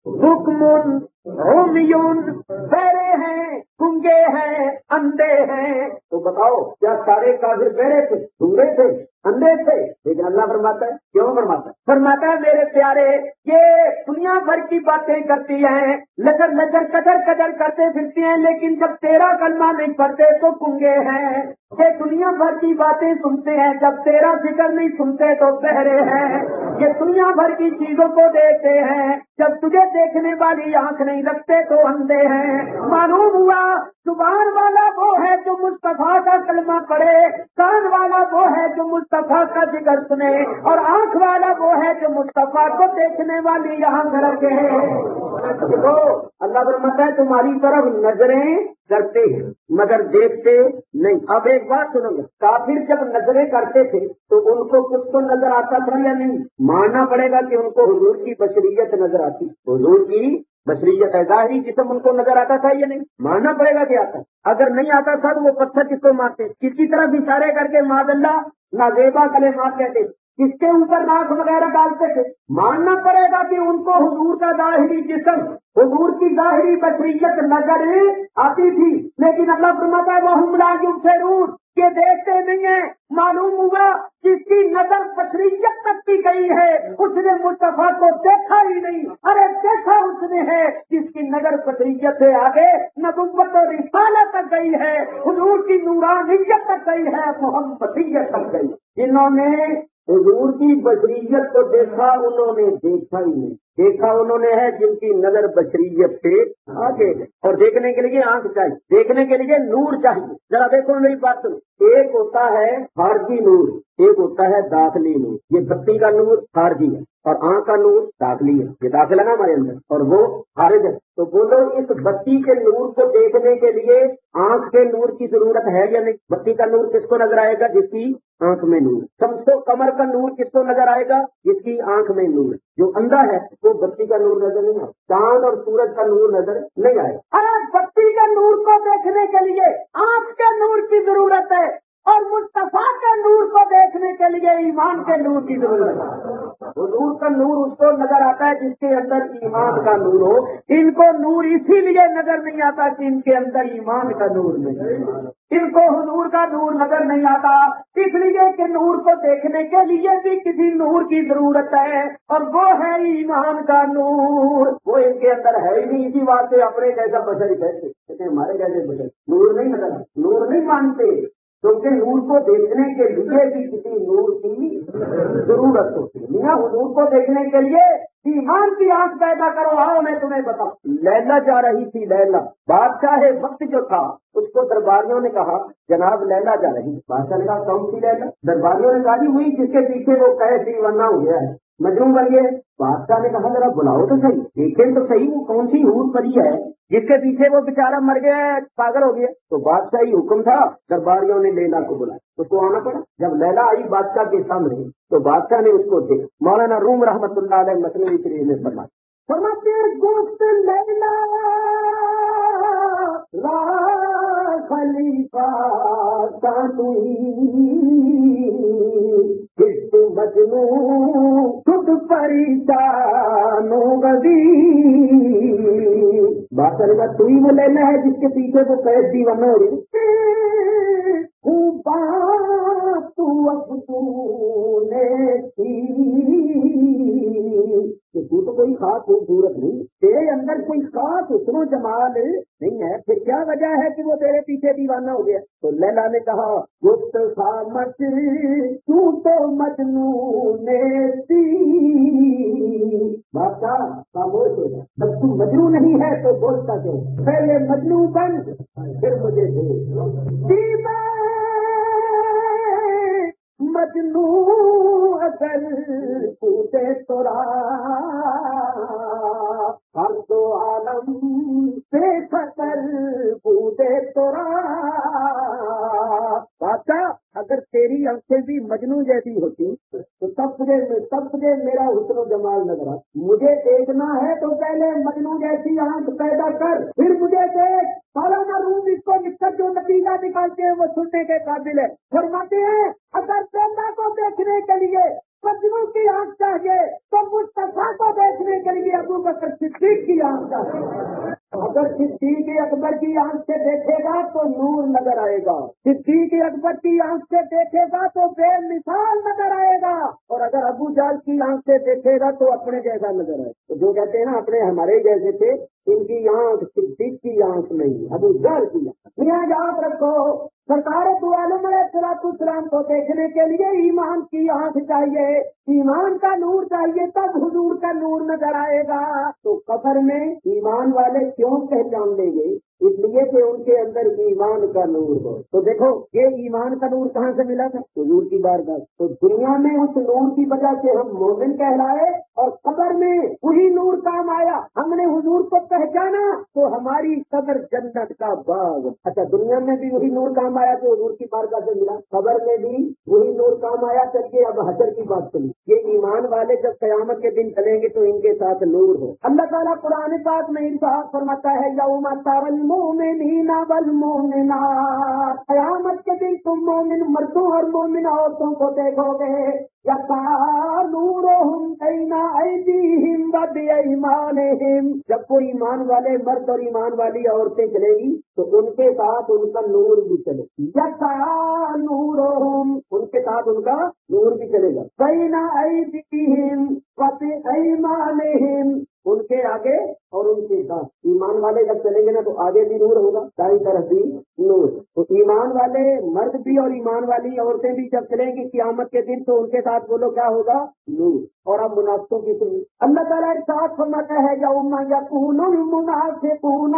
حکم عمیون، بہرے ہیں، گنگے ہیں، اندھے ہیں۔ تو بتاؤ کیا سارے کافر بہرے تھے، گنگے تھے، اندھے تھے؟ لیکن اللہ فرماتا ہے، کیوں فرماتا ہے؟ فرماتا ہے میرے پیارے یہ دنیا بھر کی باتیں کرتی ہیں، لچر لچر کچر کچر کرتے پھرتی ہیں، لیکن جب تیرا کلمہ نہیں پڑھتے تو گنگے ہیں۔ یہ دنیا بھر کی باتیں سنتے ہیں، جب تیرا ذکر نہیں سنتے تو بہرے ہیں۔ یہ دنیا بھر کی چیزوں کو دیکھتے ہیں، جب تجھے دیکھنے والی آنکھ نہیں رکھتے تو اندھے ہیں۔ معلوم ہوا زبان والا وہ ہے جو مصطفیٰ کا کلمہ پڑھے، کان والا وہ ہے جو مصطفیٰ کا ذکر سنے، اور آنکھ والا وہ ہے جو مصطفیٰ کو دیکھنے والی آنکھ رکھے۔ تو اللہ فرماتا ہے تمہاری طرف نظریں کرتے ہیں مگر دیکھتے نہیں۔ اب ایک بات سنو گے، کافر جب نظریں کرتے تھے تو ان کو کچھ تو نظر آتا تھا یا نہیں؟ ماننا پڑے گا کہ ان کو حضور کی بشریت نظر آتی، حضور کی بشریت ہے، ظاہری جسم ان کو نظر آتا تھا یا نہیں؟ ماننا پڑے گا کہ آتا۔ اگر نہیں آتا تھا تو وہ پتھر کس کو مارتے، کس کی طرف اشارے کر کے معاذ اللہ نازیبا کلمات کہتے، کس کے اوپر ناک وغیرہ ڈالتے تھے؟ ماننا پڑے گا کہ ان کو حضور کا ظاہری جسم، حضور کی ظاہری بشریت نظر آتی تھی، لیکن اللہ فرماتا ہے وَهُمْ لَا يُبْصِرُونَ، کہ دیکھتے نہیں ہیں۔ معلوم ہوا جس کی نظر بشریت تک کی گئی ہے اس نے مصطفیٰ کو دیکھا ہی نہیں۔ ارے دیکھا اس نے ہے جس کی نظر بشریت سے آگے نبوت و رسالت تک گئی ہے، حضور کی نورانیت تک گئی ہے، محمدیت تک گئی۔ جنہوں نے حضور کی بشریت کو دیکھا انہوں نے دیکھا ہی نہیں، دیکھا انہوں نے ہے جن کی نظر بشریت سے آگے ہے۔ اور دیکھنے کے لیے آنکھ چاہیے، دیکھنے کے لیے نور چاہیے۔ ذرا دیکھو میری بات سنو، ایک ہوتا ہے خارجی نور، ایک ہوتا ہے داخلی نور۔ یہ بتی کا نور خارجی ہے اور آنکھ کا نور داخلی ہے، یہ داخل ہے نا ہمارے اندر، اور وہ خارج ہے۔ تو بولو اس بتی کے نور کو دیکھنے کے لیے آنکھ کے نور کی ضرورت ہے یا نہیں؟ بتی کا نور کس کو نظر آئے گا؟ جس کی آنکھ میں نور۔ شمس و قمر کا نور کس کو نظر آئے گا؟ جس کی آنکھ میں نور ہے۔ جو اندھا ہے وہ بتی کا نور نظر نہیں آئے، چاند اور سورج کا نور نظر نہیں آئے۔ ارے بتی کے نور کو دیکھنے کے لیے آنکھ کے نور کی ضرورت ہے، اور مصطفیٰ کے نور کو دیکھنے کے لیے ایمان کے نور کی ضرورت ہے۔ حضور کا نور اس کو نظر آتا ہے جس کے اندر ایمان کا نور ہو۔ ان کو نور اسی لیے نظر نہیں آتا کہ ان کے اندر ایمان کا نور نہیں، ان کو حضور کا نور نظر نہیں آتا اس لیے کہ نور کو دیکھنے کے لیے بھی کسی نور کی ضرورت ہے، اور وہ ہے ایمان کا نور۔ وہ ان کے اندر ہے ہی نہیں، اسی بات سے اپنے جیسا بشر کہتے ہمارے جیسے بشر نور نہیں نظر، نور نہیں مانتے، کیونکہ نور کو دیکھنے کے لیے بھی کسی نور کی ضرورت ہوتی ہے۔ میاں حضور کو دیکھنے کے لیے ایمان کی آنکھ پیدا کرو، آؤ میں تمہیں بتاؤں۔ لیلا جا رہی تھی، لیلا بادشاہ وقت جو تھا اس کو درباریوں نے کہا جناب لیلا جا رہی۔ بادشاہ نے کہا کون سی لیلا؟ درباریوں نے کہا ہوئی جس کے پیچھے وہ قید دیوانہ ہو گیا ہے، مجنون بن گئے۔ بادشاہ نے کہا ذرا بلاؤ تو صحیح، دیکھیں تو صحیح وہ کون سی حور پری ہے جس کے پیچھے وہ بیچارہ مر گیا ہے، پاگل ہو گیا۔ تو بادشاہی حکم تھا، درباریوں نے لیلا کو بلایا، اس کو آنا پڑا۔ جب لیلا آئی بادشاہ کے سامنے تو بادشاہ نے اس کو دیکھا۔ مولانا روم رحمت اللہ علیہ مثنوی شریف میں فرماتے ہیں گفت لیلا را خلیفہ مجنون خود پریشان بات کرے گا تو ہی وہ لینا ہے جس کے پیچھے وہ قید دیوانہ ہو رہی تو کوئی خاص خوبصورت نہیں، تیرے اندر کوئی خاص حسن و جمال نہیں ہے، پھر کیا وجہ ہے کہ وہ تیرے پیچھے دیوانہ ہو گیا؟ تو لیلا نے کہا گفت خامت تو مجنون تھی۔ بادشاہ خاموش ہو جائے، جب تو مجنون نہیں ہے تو بولتا کیوں؟ پہلے مجنون بن پھر مجھے دے مجنون اگر پوچھے تو ہر دو عالم سے خطر پوچھے تو بادشاہ اگر تیری آنکھیں بھی مجنون جیسی ہوتی تو تب تجھے میرا حسن و جمال نظر آ۔ مجھے دیکھنا ہے تو پہلے مجنون جیسی آنکھ پیدا کر پھر مجھے دیکھ۔ مولانا روم اس کو لکھ کر جو نتیجہ نکالتے ہیں وہ سننے کے قابل ہے۔ فرماتے ہیں اگر لیلا کو دیکھنے کے لیے مجنون کی آنکھ چاہیے تو مصطفیٰ کو دیکھنے کے لیے ابو بکر صدیق کی آنکھ چاہیے۔ اگر صدیق اکبر کی آنکھ سے دیکھے گا تو نور نظر آئے گا، صدیق اکبر کی آنکھ سے دیکھے گا تو بے مثال نظر آئے گا، اور اگر ابو جہل کی آنکھ سے دیکھے گا تو اپنے جیسا نظر آئے گا۔ تو جو کہتے ہیں نا اپنے ہمارے جیسے تھے، ان کی آنکھ صدیق کی آنکھ نہیں، ابو جہل کی آنکھ۔ یہاں یاد رکھو سرکار دو عالم علیہ السلام کو دیکھنے کے لیے ایمان کی آنکھ چاہیے، ایمان کا نور چاہیے، تب حضور کا نور نظر آئے گا۔ تو قبر میں ایمان والے کیوں پہچان لیں گے؟ اس لیے کہ ان کے اندر ایمان کا نور ہو۔ تو دیکھو یہ ایمان کا نور کہاں سے ملا تھا؟ حضور کی بارگاہ۔ تو دنیا میں اس نور کی وجہ سے ہم مومن کہلائے اور قبر میں وہی نور کام آیا، ہم نے حضور کو پہچانا تو ہماری قبر جنت کا باغ۔ اچھا دنیا میں بھی وہی نور کام آیا تو حضور کی بارگاہ سے ملا، قبر میں بھی وہی نور کام آیا۔ چلیے اب حشر کی بات سنی، یہ ایمان والے جب قیامت کے دن چلیں گے تو ان کے ساتھ نور ہو۔ اللہ تعالیٰ قرآن پاک میں ارشاد فرماتا ہے یوم تری المؤمنین والمؤمنات، قیامت کے دن تم مومن مردوں اور مومن عورتوں کو دیکھو گے، یسعی نورہم بین ایدیہم وبایمانہم، جب کوئی ایمان والے مرد اور ایمان والی عورتیں چلے گی تو ان کے ساتھ ان کا نور بھی چلے گا، یسعی نورہم، ان کے ساتھ ان کا نور بھی چلے گا، بین ایدیہم وبایمانہم، ان کے آگے اور ان کے ساتھ۔ ایمان والے جب چلیں گے نا تو آگے بھی نور ہوگا، دائیں طرف بھی نور۔ تو ایمان والے مرد بھی اور ایمان والی عورتیں بھی جب چلیں گی قیامت کے دن تو ان کے ساتھ بولو کیا ہوگا؟ نور۔ اور اب منافقوں کی سنی، اللہ تعالیٰ ارشاد فرماتا ہے یوم یقول المنافقون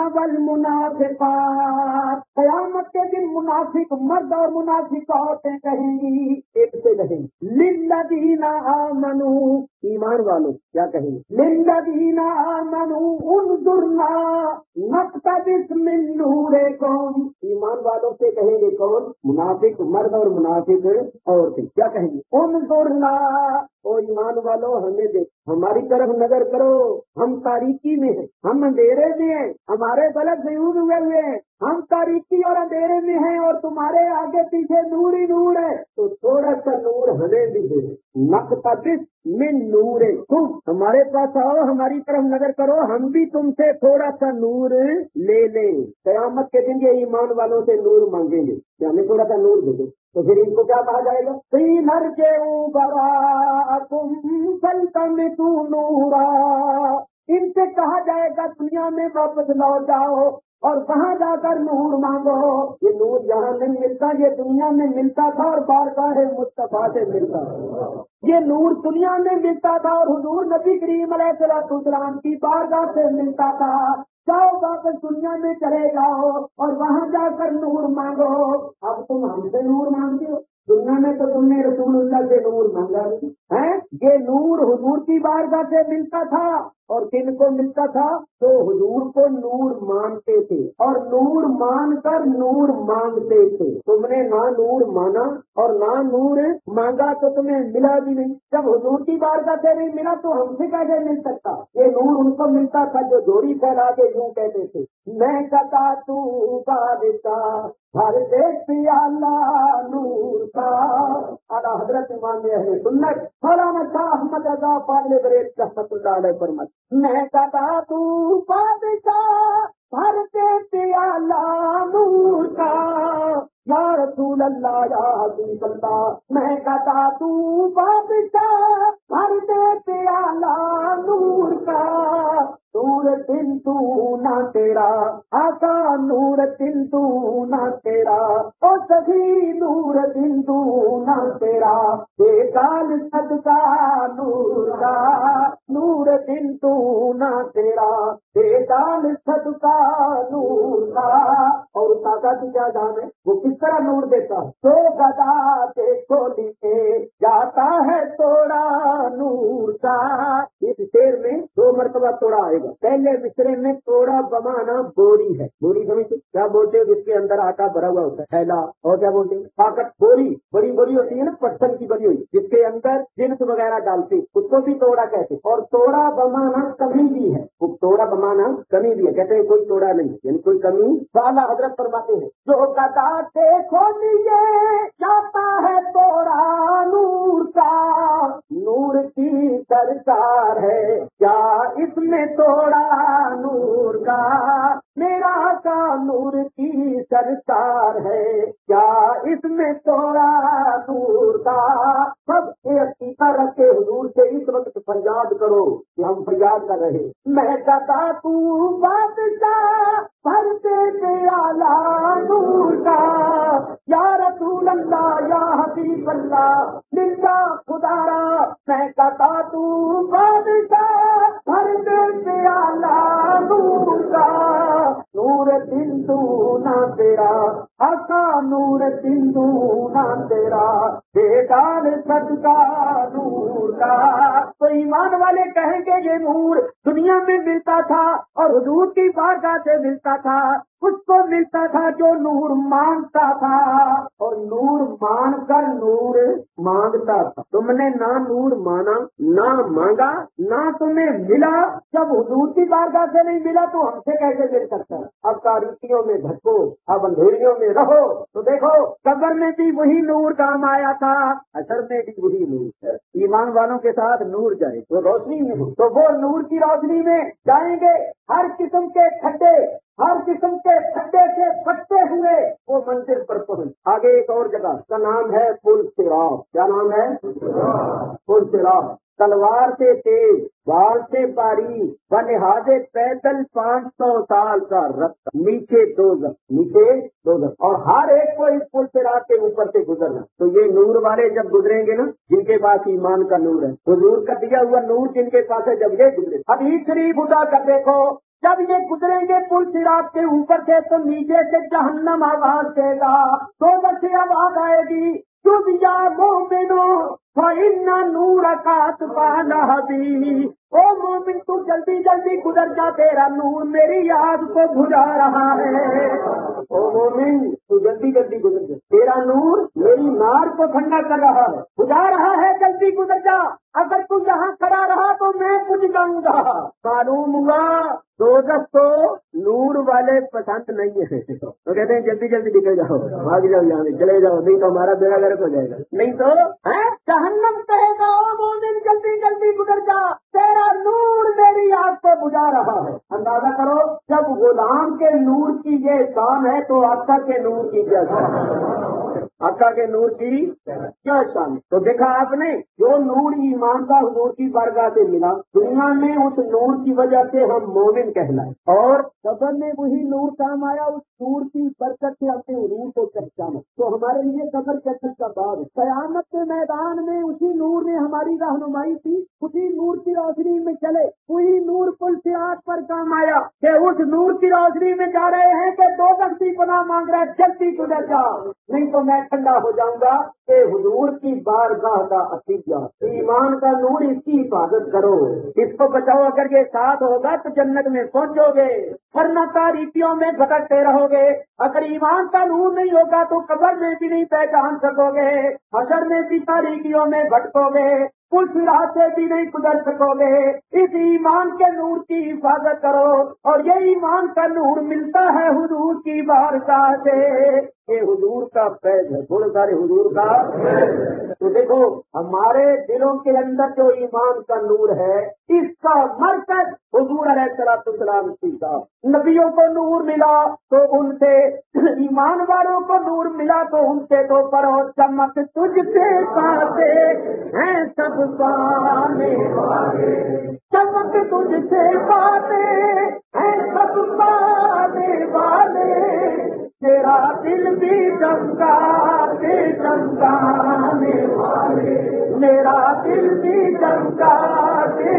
والمنافقات، قیامت کے دن منافق مرد اور منافق عورتیں کہیں گی، ایک سے کہیں گی للذین آمنوا، ایمان والوں کیا کہیں گے؟ للذین آمنوا انظرنا نقتبس من نورکم، ایمان والوں سے کہیں گے کون؟ منافق مرد اور منافق عورتیں کیا کہیں گے؟ انظرنا، اور ایمان والوں ہمیں دیکھ، ہماری طرف نظر کرو، ہم تاریکی میں ہیں، ہم اندھیرے میں ہیں، ہمارے بلب فیوز ہوئے ہیں، ہم تاریکی اور اندھیرے میں ہیں اور تمہارے آگے پیچھے نور ہی نور ہے، تو تھوڑا سا نور ہمیں بھی دے۔ نقتبس من نورکم، ہمارے پاس آؤ، ہماری طرف نظر کرو، ہم بھی تم سے تھوڑا سا نور لے لیں۔ قیامت کے دن یہ ایمان والوں سے نور مانگیں گے کہ ہمیں تھوڑا سا نور دے دو، تو پھر ان کو کیا کہا جائے گا؟ قیل ارجعوا وراءکم فالتمسوا نورا، ان سے کہا جائے گا دنیا میں واپس لوٹ جاؤ اور وہاں جا کر نور مانگو. یہ نور یہاں نہیں ملتا، یہ دنیا میں ملتا تھا اور بارگاہ مصطفیٰ سے ملتا تھا. یہ نور دنیا میں ملتا تھا اور حضور نبی کریم علیہ السلام کی بارگاہ سے ملتا تھا. جاؤ واپس دنیا میں چلے جاؤ اور وہاں جا کر نور مانگو. اب تم ہم سے نور مانگتے ہو، دنیا میں تو تم نے رسول اللہ سے نور مانگا ہے. یہ نور حضور کی بارگاہ سے ملتا تھا اور کن کو ملتا تھا؟ تو حضور کو نور مانتے تھے اور نور مان کر نور مانگتے تھے. تم نے نہ نور مانا اور نہ نور مانگا تو تمہیں ملا بھی نہیں. جب حضور کی بارگاہ سے نہیں ملا تو ہم سے کیسے مل سکتا؟ یہ نور ان کو ملتا تھا جو جوڑی پھیلا کے یوں کہتے تھے، میں کہتا تو بادشاہ ہر دیکھ پیالہ نور کا. اعلیٰ حضرت امام اہل سنت مولانا شاہ احمد رضا فاضل بریلوی رحمۃ اللہ علیہ فرماتے، میں کہتا تو بادشاہ ہر دیکھ پیالہ نور کا. یا رسول اللہ یا حبیب اللہ، میں کہتا تو بادشاہ ہر دیکھ پیالہ نور کا. نور دل تو نہ تیرا آقا، نور دل تو نہ تیرا او سخی، نور دل تو نہ تیرا بے کال صدقہ نور کا. نور دل تو نہ تیرا بے کال صدقہ نور کا. اور اس آقا کی کیا جان ہے، وہ کس طرح نور دیتا ہے. تو گدا سے کھولی کے جاتا ہے توڑا نور کا. اس شعر میں 2 مرتبہ توڑا آئے گا. پہلے مصرے میں توڑا بمانا بوری ہے. بوری سمجھتے کیا بولتے ہیں؟ جس کے اندر آٹا بھرا ہوا ہوتا ہے تھیلا. اور کیا بولتے ہیں؟ پاکٹ. بوری بڑی بڑی ہوتی ہے نا، پتھر کی بنی ہوئی، جس کے اندر جنس وغیرہ ڈالتے، اس کو بھی توڑا کہتے. اور توڑا بمانا کمی بھی ہے. توڑا بمانا کمی بھی ہے، کہتے ہیں کوئی توڑا نہیں، یعنی کوئی کمی. اعلیٰ حضرت فرماتے ہیں جو گدا سے کھولیے جاتا ہے توڑا نور کا. نور کی سرکار ہے کیا اس میں توڑا نور کا. میرا کا نور کی سرکار ہے کیا اس میں توڑا نور کا. سب عقیدہ رکھے حضور سے اس وقت فریاد کرو کہ ہم فریاد کر رہے. میں کہتا تو بادشاہ بھرتے پیالہ نور کا. یا رسول اللہ یا حبیب اللہ ملتا خدارا. میں کہتا تو بادشاہ بھرتے پیالہ نور کا. نور سندو نہ تیرا آقا، نور سندو نہ تیرا بیدار صدقہ نور کا. تو ایمان والے کہیں گے یہ نور دنیا میں ملتا تھا اور حضور کی بارگاہ سے ملتا تھا. اس کو ملتا تھا جو نور مانگتا تھا اور نور مان کر نور مانگتا تھا. تم نے نہ نور مانا نہ مانگا نہ تمہیں ملا. جب حضور کی بارگاہ سے نہیں ملا تو ہم سے کیسے مل سکتا ہے؟ اب تاریکیوں میں بھٹکو، اب اندھیریوں میں رہو تو دیکھو قبر میں بھی وہی نور کام آیا تھا، اثر میں بھی وہی نور ہے. ایمان والوں کے ساتھ نور جائے تو روشنی میں ہو تو وہ نور کی روشنی میں جائیں گے. ہر قسم کے کھڈے، ہر قسم کے کھڈے سے پھٹتے ہوئے وہ منزل پر پہنچ. آگے ایک اور جگہ کا نام ہے پل صراط. کیا نام ہے؟ پل صراط. تلوار سے تیز، بال سے باریک، بلحاظ پیدل 500 سال کا رستہ. نیچے دوزخ اور ہر ایک کو اس پل صراط کے اوپر سے گزرنا. تو یہ نور والے جب گزریں گے نا، جن کے پاس ایمان کا نور ہے، حضور کا دیا ہوا نور جن کے پاس ہے، جب یہ گزرے حدیث شریف اٹھا کر دیکھو، جب یہ گزریں گے پل صراط کے اوپر سے تو نیچے سے جہنم آواز دے گا، دوزخ سے آواز آئے گی تم یا مومنو فإن نورک اطفأ. او مومن تو جلدی جلدی گزر جا، تیرا نور میری یاد کو بھلا رہا ہے. او مومن تو جلدی جلدی گزر جا، تیرا نور میری نار کو ٹھنڈا کر رہا ہے، بجھا رہا ہے، جلدی گزر جا. اگر تو یہاں کھڑا رہا تو میں بجھ جاؤں گا. معلوم ہوا دوزخ تو نور والے پسند نہیں ہے، تو کہتے ہیں جلدی جلدی نکل جاؤ، بھاگ جاؤ، یہاں سے چلے جاؤ، نہیں تو ہمارا بیڑا غرق ہو جائے گا. نہیں تو جہنم کہے گا او مومن جلدی جلدی گزر جا، تیرا نور میری آنکھ کو بجھا رہا ہے. اندازہ کرو جب غلام کے نور کی یہ شان ہے تو آقا کے نور کی کیا شان ہے. आका के नूर की क्या शान। तो देखा आपने, जो नूर ईमान का हुजूर की बारगाह से मिला, दुनिया में उस नूर की वजह से हम मोमिन कहलाए, और कब्र में वही नूर काम आया, उस नूर की बरकत से अपने हुजूर को पहचाना। तो हमारे लिए कब्र कैसे का बाब है। कयामत के मैदान में उसी नूर ने हमारी रहनुमाई की, उसी नूर की रोशनी में चले, वही नूर पुल सिरात पर काम आया कि उस नूर की रोशनी में जा रहे हैं कि दो व्यक्ति पनाह मांग रहा है, जल्दी गुजर जा, नहीं तो मैं ठंडा हो जाऊंगा। कि हुजूर की बारगाह का अतीजा, ईमान का नूर, इसकी हिफाजत करो, इसको बचाओ। अगर ये साथ होगा तो जन्नत में पहुंचोगे, वरना तारीकियों में भटकते रहोगे। अगर ईमान का नूर नहीं होगा तो कब्र में भी नहीं पहचान सकोगे, हशर में भी तारीकियों में भटकोगे, उस राह से भी नहीं गुजर सकोगे। इस ईमान के नूर की हिफाजत करो, और ये ईमान का नूर मिलता है हुजूर की बारगाह से। ये हुजूर का फैज़ है, बोलो सारे हुजूर का। तो देखो, हमारे दिलों के अंदर जो ईमान का नूर है, इसका मरकज हुजूर अलैहिस्सलाम की जात। नबियों को नूर मिला तो उनसे, ईमान वालों को नूर मिला तो उनसे, तो परो चमक तुझसे पाते हैं सब पाने वाले, चमक तुझसे पाते हैं सब पाने वाले, तेरा दिल भी चमकाते चमकाने वाले, मेरा दिल भी चमकाते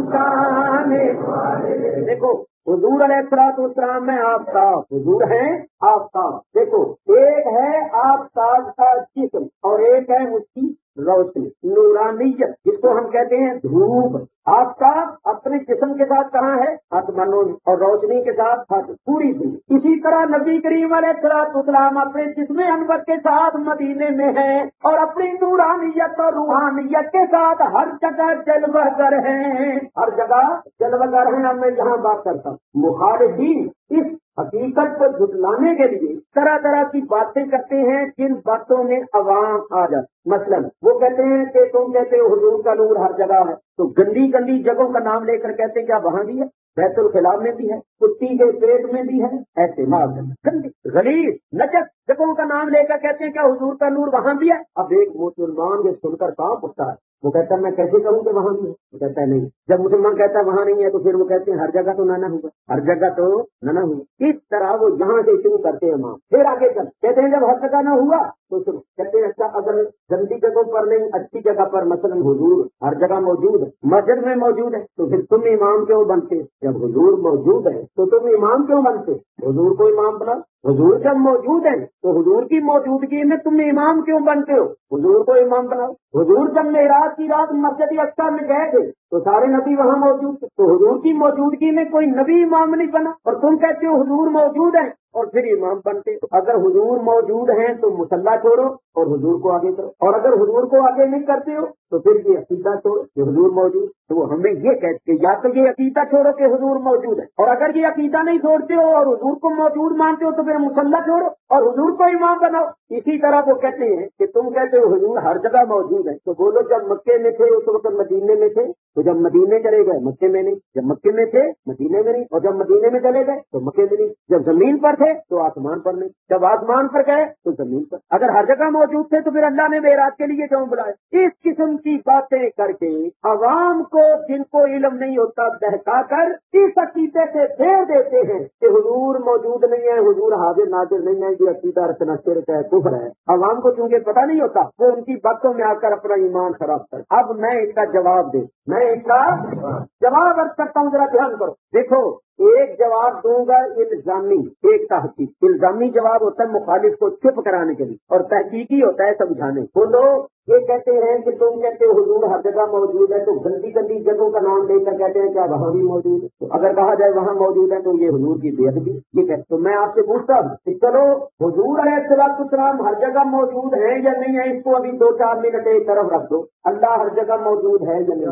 चमकाने वाले। देखो, हुजूर अलैहिस्सलाम में आफ्ताब, हुजूर हैं आफ्ताब। देखो, एक है आफ्ताब का जिस्म और एक है उसकी रोशनी, नूरानियत, जिसको हम कहते हैं धूप। आफ्ताब अपने जिस्म के साथ कहाँ है? आसमानों, और रोशनी के साथ पूरी दुनिया। इसी तरह नबी करीम अलैहिस्सलाम अपने जिस्म अनवर के साथ मदीने में है, और अपनी नूरानियत और रूहानियत के साथ हर जगह जलवागर हैं, हर जगह जलवागर हैं। अब मैं यहाँ बात करता हूँ, मुखालिफीन इस हकीकत को झुटलाने के लिए तरह तरह की बातें करते हैं, जिन बातों में अवाम आ जाए। मसलन वो कहते हैं कि तुम कहते हो हुजूर का नूर हर जगह है, तो गंदी गंदी जगहों का नाम लेकर कहते हैं क्या वहां भी है? बैतुल खिला में भी है, कुत्ती के पेट में भी है, ऐसे माल गंदी गलीज नजस जगहों का नाम लेकर कहते हैं क्या हुजूर का नूर वहां भी है? अब एक मुसलमान ये सुनकर कांप उठता है, वो कहता है मैं कैसे कहूँ कि वहां भी है? वो कहता है नहीं। जब मुसलमान कहता है वहां नहीं है, तो फिर वो कहते हैं हर जगह तो ना हुआ, हर जगह तो ना हुआ। इस तरह वो यहाँ से शुरू करते हैं माँ, फिर आगे चल कहते हैं जब हर जगह न हुआ तो शुरू कहते हैं अच्छा अगर गंदी जगहों पर नहीं, अच्छी जगह पर मसलन हुजूर हर जगह मौजूद है, मस्जिद में मौजूद है, तो फिर तुम इमाम क्यों बनते? जब हुजूर मौजूद है तो तुम इमाम क्यों बनते? हुजूर को इमाम बना। हुजूर जब मौजूद है तो हुजूर की मौजूदगी में तुम इमाम क्यों बनते हो? हुजूर को इमाम बनाओ। हुजूर जब मेराज की रात मस्जिद अक्सा में गए थे तो सारे नबी वहाँ मौजूद थे, तो हुजूर की मौजूदगी में कोई नबी इमाम नहीं बना, और तुम कहते हो हुजूर मौजूद है और फिर इमाम बनते। अगर हुजूर मौजूद हैं तो मुसल्ला छोड़ो और हुजूर को आगे करो, और अगर हुजूर को आगे नहीं करते हो तो फिर ये अकीदा छोड़ो कि हुजूर मौजूद। तो वो हमें ये कहते या तो ये अकीदा छोड़ो कि हुजूर मौजूद है, और अगर ये अकीदा नहीं छोड़ते हो और हुजूर को मौजूद मानते हो तो फिर मुसल्ला छोड़ो और हुजूर को इमाम बनाओ। इसी तरह वो कहते हैं कि तुम कहते हो हुजूर हर जगह मौजूद है, तो बोलो जब मक्के में थे उस वक्त मदीने में थे, तो जब मदीने चले गए मक्के में नहीं, जब मक्के में थे मदीने में नहीं, और जब मदीने में चले गए तो मक्के में नहीं, जब जमीन पर थे तो आसमान पर नहीं, जब आसमान पर गए तो जमीन पर। अगर हर जगह मौजूद थे तो फिर अल्लाह ने मेराज के लिए क्यों बुलाया? इस किस्म की बातें करके अवाम को, जिनको इल्म नहीं होता, बहका कर इस अकीदे से फेर देते हैं कि हुजूर मौजूद नहीं है, हुजूर हाजिर नाजिर नहीं है, ये अकीदा रचना शिर्क है, कुफ्र है। अवाम को चूंकि पता नहीं होता वो उनकी बातों में आकर अपना ईमान खराब कर। अब मैं इसका जवाब दे, मैं इसका जवाब अर्ज करता हूँ, जरा ध्यान करो। देखो, एक जवाब दूंगा इल्जामी, एक तहकीक। इल्जामी जवाब होता है मुखालिफ को चुप कराने के लिए, और तहकीकी होता है समझाने। बोलो, ये कहते हैं कि तुम कहते हो हुजूर हर जगह मौजूद है, तो गंदी गंदी जगहों का नाम लेकर कहते हैं क्या वहाँ भी मौजूद है? तो अगर कहा जाए वहाँ मौजूद है तो ये हुजूर की बेअदबी। ये कहते तो मैं आपसे पूछता हूँ कि चलो हुजूर अलैहिस्सलाम हर जगह मौजूद है या नहीं है, इसको अभी 2-4 मिनट एक तरफ रख दो। अल्लाह हर जगह मौजूद है या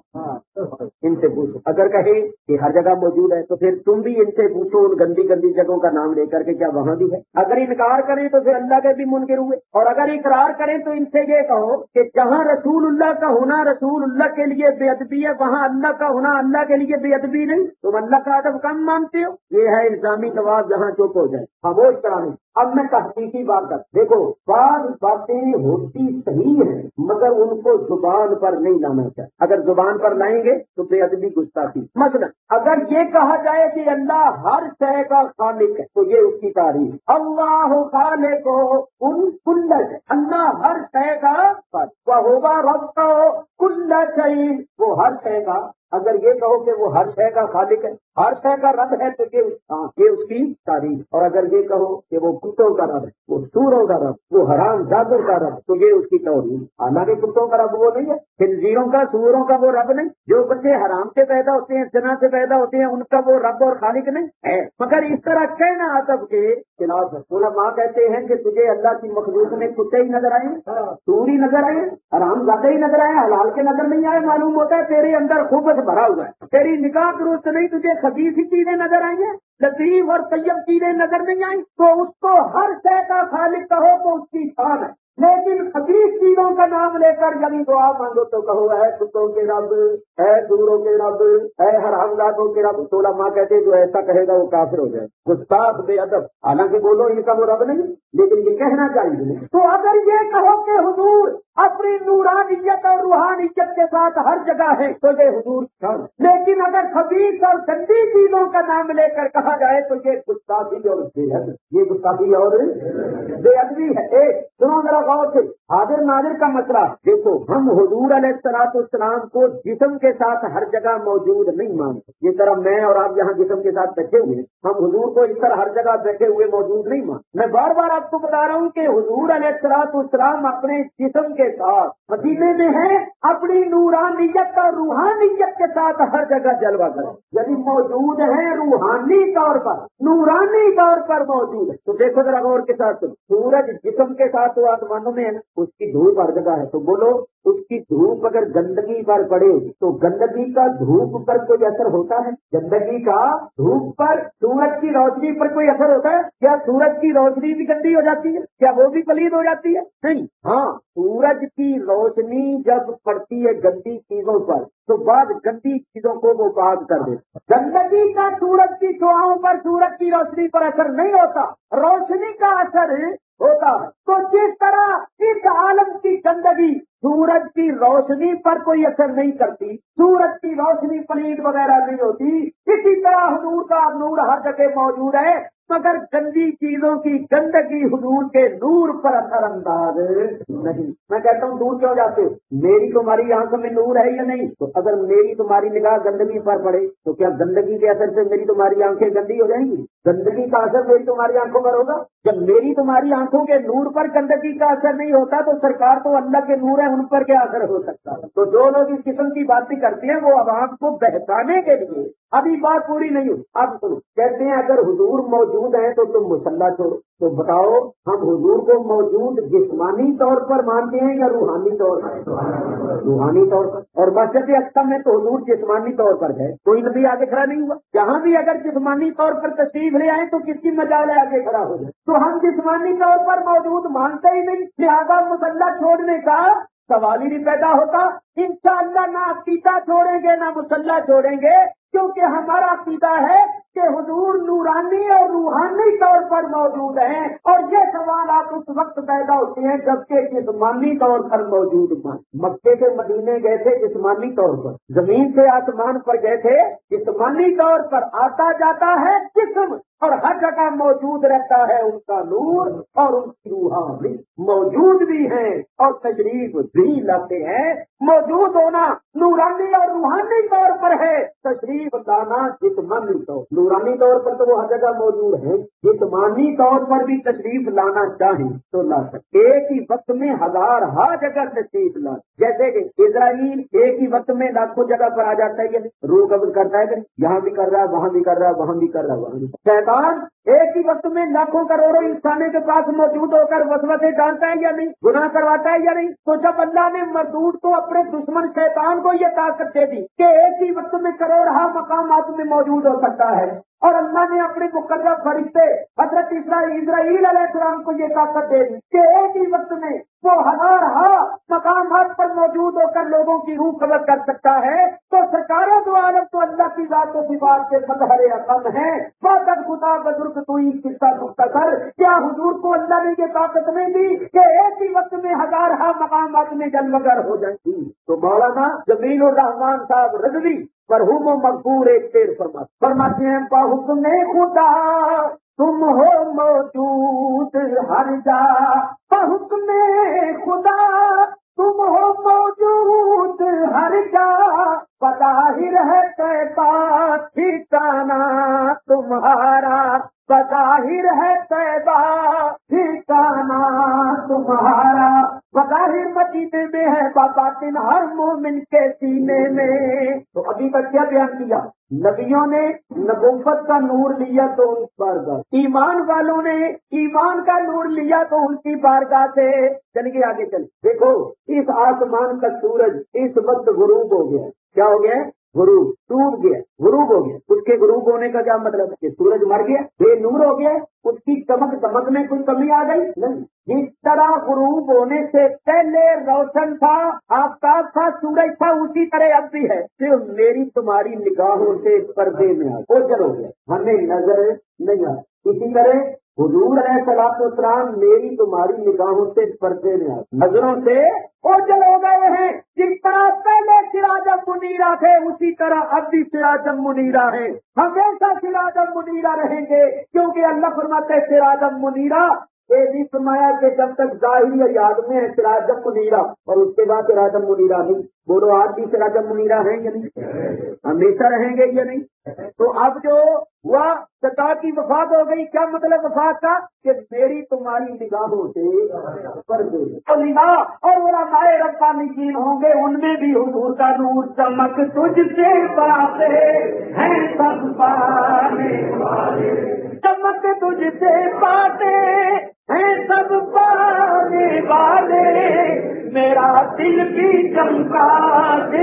नहीं? इनसे पूछो। अगर कहे कि हर जगह मौजूद है तो फिर तुम भी इनसे पूछो उन गंदी गंदी जगहों का नाम लेकर के क्या वहाँ भी है? अगर इनकार करें तो फिर अल्लाह के भी मुनकिर हुए, और अगर इकरार करें तो इनसे ये कहो कि जहाँ रसूलुल्लाह का होना रसूलुल्लाह के लिए बेअदबी है, वहाँ अल्लाह का होना अल्लाह के लिए बेअदबी नहीं। तुम अल्लाह का अदब कम मानते हो। ये है इल्जामी जवाब, जहाँ चुप हो जाए, खामोश कराने। اب میں تحقیقی بات کر دیکھو، بعض باتیں ہوتی صحیح ہیں مگر ان کو زبان پر نہیں لانا چاہیے. اگر زبان پر لائیں گے تو بے ادبی گستاخی. مثلا اگر یہ کہا جائے کہ اللہ ہر شے کا خالق ہے تو یہ اس کی تعریف. اللہ خالق ان کل شیء، اللہ ہر شے کا خالق. وہو رب کل شیء، وہ ہر شے کا. اگر یہ کہو کہ وہ ہر شے کا خالق ہے، ہر شے کا رب ہے تو یہ اس کی تعریف. اور اگر یہ کہو کہ وہ کتوں کا رب ہے، وہ سوروں کا رب، وہ حرام زادوں کا رب، تو یہ اس کی توہین. حالانکہ کتوں کا رب وہ نہیں ہے، خنزیروں کا سوروں کا وہ رب نہیں. جو بچے حرام سے پیدا ہوتے ہیں، زنا سے پیدا ہوتے ہیں، ان کا وہ رب اور خالق نہیں ہے. مگر اس طرح کہنا ادب کے خلاف ہے. علماء کہتے ہیں کہ تجھے اللہ کی مخلوق میں کتے ہی نظر آئے، سور ہی نظر آئے، حرام زادے ہی نظر آئے، حلال کے نظر نہیں آئے. معلوم ہوتا ہے تیرے اندر خوبص بھرا ہوا ہے، تیری نکاح درست نہیں، تجھے خبیث ہی چیزیں نظر آئی ہیں، لطیف اور طیب چیزیں نظر نہیں آئی. تو اس کو ہر شے کا خالق کہو تو اس کی شان ہے. لیکن خبیث چیزوں کا نام لے کر جب دعا مانگو تو کہو اے کتوں کے رب، اے دوروں کے رب، اے حرام زادوں کے رب. تو علماء کہتے ہیں جو ایسا کہے گا وہ کافر ہو جائے، گستاخ، بے ادب. حالانکہ بولو ان کا وہ رب نہیں، لیکن یہ کہنا چاہیے. تو اگر یہ کہو کہ حضور اپنی نورانیت اور روحانیت کے ساتھ ہر جگہ ہے تو یہ حضور شان. لیکن اگر خبیث اور گندی چیزوں کا نام لے کر کہا جائے تو یہ گستاخی اور بے ادب، یہ گستاخی اور بے ادبی ہے. ایک سنو ذرا غور سے، حاضر ناظر کا مسئلہ دیکھو. ہم حضور علیہ السلام کو جسم کے ساتھ ہر جگہ موجود نہیں مانتے. جس طرح میں اور آپ یہاں جسم کے ساتھ بیٹھے ہوئے، ہم حضور کو اس طرح ہر جگہ بیٹھے ہوئے موجود نہیں مانتے. میں بار بار آپ کو بتا رہا ہوں کہ حضور علیہ السلام اپنے جسم کے ساتھ مدینے میں ہیں، اپنی نورانیت اور روحانیت کے ساتھ ہر جگہ جلوہ کریں. یعنی موجود ہیں روحانی طور پر، نورانی طور پر موجود ہے. تو دیکھو ذرا غور کے ساتھ، سورج جسم کے ساتھ تو آسمانوں میں ہے نا، اس کی دھوپ ہر جگہ ہے. تو بولو اس کی دھوپ اگر گندگی پر پڑے تو گندگی کا دھوپ پر کوئی اثر ہوتا ہے؟ گندگی کا دھوپ پر، سورج کی روشنی پر کوئی اثر ہوتا ہے؟ کیا سورج کی روشنی بھی گندی ہو جاتی ہے؟ کیا وہ بھی پلید ہو جاتی ہے؟ نہیں. ہاں، سورج کی روشنی جب پڑتی ہے گندی چیزوں پر تو بعد گندی چیزوں کو وہ پاک کر دیتا. گندگی کا سورج کی شعاؤں پر، سورج کی روشنی پر اثر نہیں ہوتا، روشنی کا اثر ہوتا ہے. تو جس طرح اس عالم کی گندگی سورج کی روشنی پر کوئی اثر نہیں کرتی، سورج کی روشنی پلید وغیرہ نہیں ہوتی، اسی طرح حضور کا نور ہر جگہ موجود ہے مگر گندی چیزوں کی گندگی حضور کے نور پر اثر انداز نہیں. میں کہتا ہوں دور کیوں جاتے ہو؟ میری تمہاری آنکھوں میں نور ہے یا نہیں؟ تو اگر میری تمہاری نگاہ گندگی پر پڑے تو کیا گندگی کے اثر سے میری تمہاری آنکھیں گندی ہو جائیں گی؟ گندگی کا اثر میری تمہاری آنکھوں پر ہوگا؟ جب میری تمہاری آنکھوں کے نور پر گندگی کا اثر نہیں ہوتا تو سرکار تو اللہ کے نور ہے، ان پر کیا اثر ہو سکتا ہے؟ تو جو لوگ اس قسم کی باتیں کرتے ہیں وہ عوام کو بہکانے کے لیے. ابھی بات پوری نہیں ہوئی. اب سنو، کہتے ہیں اگر حضور موجود ہیں تو تم مصلی چھوڑو. تو بتاؤ ہم حضور کو موجود جسمانی طور پر مانتے ہیں یا روحانی طور پر؟ روحانی طور پر. اور مسجد اقصی میں تو حضور جسمانی طور پر ہے، کوئی نبی آگے کھڑا نہیں ہوا. جہاں بھی اگر جسمانی طور پر تشریف لے آئے تو کس کی مجال ہے آگے کھڑا ہو جائے؟ تو ہم جسمانی طور پر موجود مانتے ہی نہیں، لہذا مصلی چھوڑنے کا سوال ہی نہیں پیدا ہوتا. انشاءاللہ نہ عقیدہ چھوڑیں گے نہ مصلی چھوڑیں گے، کیونکہ ہمارا عقیدہ ہے کہ حضور نورانی اور روحانی طور پر موجود ہیں. اور یہ سوالات اس وقت پیدا ہوتے ہیں جبکہ جسمانی طور پر موجود ہیں. مکے سے مدینے گئے تھے جسمانی طور پر، زمین سے آسمان پر گئے تھے جسمانی طور پر. آتا جاتا ہے جسم اور ہر جگہ موجود رہتا ہے ان کا نور اور ان کی روحانی موجود بھی ہیں اور تشریف بھی لاتے ہیں. موجود ہونا نورانی اور روحانی طور پر ہے، تشریف لانا جسمانی طور. نورانی طور پر تو وہ ہر جگہ موجود ہے، جسمانی طور پر بھی تشریف لانا چاہیں تو لا سکتے. ایک ہی وقت میں ہزار جگہ تشریف لا، جیسے کہ اسرائیل ایک ہی وقت میں لاکھوں جگہ پر آ جاتا ہے کہ روح قبض کرتا ہے کہ یہاں بھی کر رہا ہے، وہاں بھی کر رہا ہے، وہاں بھی کر رہا ہے، وہاں بھی. شیطان ایک ہی وقت میں لاکھوں کروڑوں انسانوں کے پاس موجود ہو کر وسوسے ڈالتا ہے یا نہیں، گناہ کرواتا ہے یا نہیں. تو جب اللہ نے مردود کو اپنے دشمن شیطان کو یہ طاقت دے دی کہ ایک ہی وقت میں کروڑہ مقامات میں موجود ہو سکتا ہے، اور اللہ نے اپنے مقرب فرشتے حضرت اسرائیل علیہ السلام کو یہ طاقت دے دی کہ ایک ہی وقت میں وہ ہزار مقامات پر موجود ہو کر لوگوں کی روح قبض کر سکتا ہے، تو سرکار دو عالم تو اللہ کی ذات و صفات کے مظہر اعظم ہیں۔ فقط خدا بزرگ تو ہی قصہ مختصر، کیا حضور کو اللہ نے یہ طاقت نہیں دی کہ ایک ہی وقت میں ہزار مقامات میں جلوگر ہو جائیں گی؟ تو مولانا جمیل الرحمان صاحب رضوی مرحوم و مغفور ایک شعر فرماتے ہیں، بحکم خدا تم ہو موجود ہر جا، بحکم خدا تم ہو موجود ہر جا، بظاہر ہے طیبہ ٹھکانہ تمہارا، بظاہر ہے طیبہ ٹھکانہ تمہارا، بظاہر مدینے میں ہے باطن ہر مومن کے سینے میں۔ تو ابھی تک کیا بیان کیا؟ نبیوں نے نبوت کا نور لیا تو ان بارگاہ، ایمان والوں نے ایمان کا نور لیا تو ان کی بارگاہ سے۔ چلیے آگے چل، دیکھو اس آسمان کا سورج اس وقت غروب ہو گیا۔ کیا ہو گیا؟ غروب، ڈوب گیا، غروب ہو گیا۔ اس کے غروب ہونے کا کیا مطلب ہے کہ سورج مر گیا، بے نور ہو گیا، اس کی چمک دمک میں کوئی کمی آ گئی نہیں۔ جس طرح غروب ہونے سے پہلے روشن تھا، آفتاب تھا، سورج تھا، اسی طرح اب بھی ہے، صرف میری تمہاری نگاہوں سے پردے میں اوجھل ہو گیا، ہمیں نظر نہیں آ۔ اسی طرح حضور علیہ الصلوۃ والسلام میری تمہاری نگاہوں سے پردے میں نظروں سے اوجھل ہو گئے ہیں۔ جس طرح پہلے سراجم منیرہ تھے اسی طرح اب بھی سراجم منیرہ ہیں، ہمیشہ سراجم منیرہ رہیں گے، کیونکہ اللہ فرماتے ہیں سراجم منیرہ، یہ بھی فرمایا کہ جب تک ظاہری یاد میں ہے سراجم منیرہ، اور اس کے بعد سراجم منیرہ نہیں۔ بولو آج بھی سراجم منیرہ ہیں یا نہیں؟ ہمیشہ رہیں گے یا نہیں؟ تو اب جو ہوا ستا کی وفات ہو گئی، کیا مطلب وفات کا؟ کہ میری تمہاری نگاہوں سے پردے، اور نگاہ اور علماء ربانیین ہوں گے، ان میں بھی حضور کا نور چمک تجھ سے پاتے ہیں سب پانے والے، چمک تجھ سے پاتے ہیں سب پانے والے، میرا دل بھی چمکا دے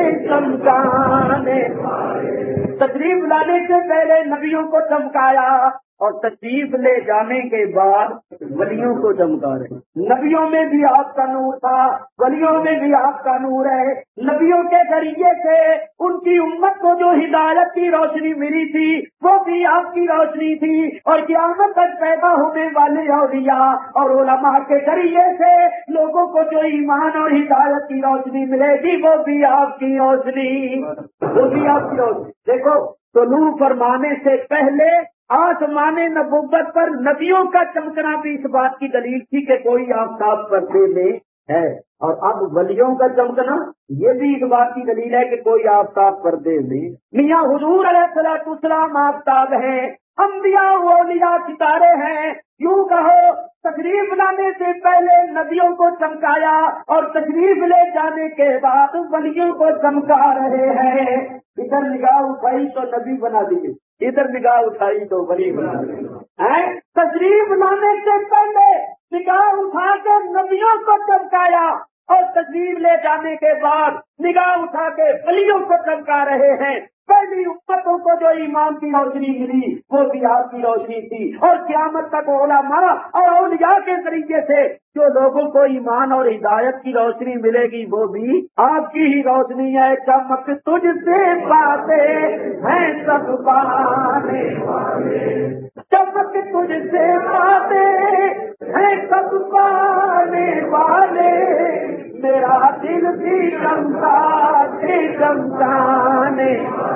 چمکانے والے۔ تشریف لانے سے پہلے نبیوں کو چمکایا، اور تشریف لے جانے کے بعد ولیوں کو چمکا رہے۔ نبیوں میں بھی آپ کا نور تھا، ولیوں میں بھی آپ کا نور ہے۔ نبیوں کے ذریعے سے ان کی امت کو جو ہدایت کی روشنی ملی تھی وہ بھی آپ کی روشنی تھی، اور قیامت تک پیدا ہونے والے اولیاء اور علماء کے ذریعے سے لوگوں کو جو ایمان اور ہدایت کی روشنی ملے گی وہ بھی آپ کی روشنی، وہ بھی آپ کی روشنی۔ دیکھو طلوع فرمانے سے پہلے آسمان نبوت پر نبیوں کا چمکنا بھی اس بات کی دلیل تھی کہ کوئی آفتاب پردے میں ہے، اور اب ولیوں کا چمکنا یہ بھی اس بات کی دلیل ہے کہ کوئی آفتاب پردے میں۔ میاں حضور علیہ السلام آفتاب ہیں، انبیاء و اولیاء ستارے ہیں، یوں کہو تشریف لانے سے پہلے نبیوں کو چمکایا اور تشریف لے جانے کے بعد ولیوں کو چمکا رہے ہیں۔ ادھر نگاہ اٹھائی تو نبی بنا دیے، ادھر نگاہ اٹھائی تو ولی بنا دیے۔ تشریف لانے سے پہلے نگاہ اٹھا کے نبیوں کو چمکایا، اور تشریف لے جانے کے بعد نگاہ اٹھا کے ولیوں کو چمکا رہے ہیں۔ پہلی امتوں کو جو ایمان کی روشنی ملی وہ بھی آپ کی روشنی تھی، اور قیامت تک علماء اور اولیاء کے ذریعے سے جو لوگوں کو ایمان اور ہدایت کی روشنی ملے گی وہ بھی آپ کی ہی روشنی ہے۔ چمک تجھ سے پاتے ہیں سب پانے والے، چمک تجھ سے پاتے ہیں سب پانے والے، میرا دل بھی چمکا دے چمکانے۔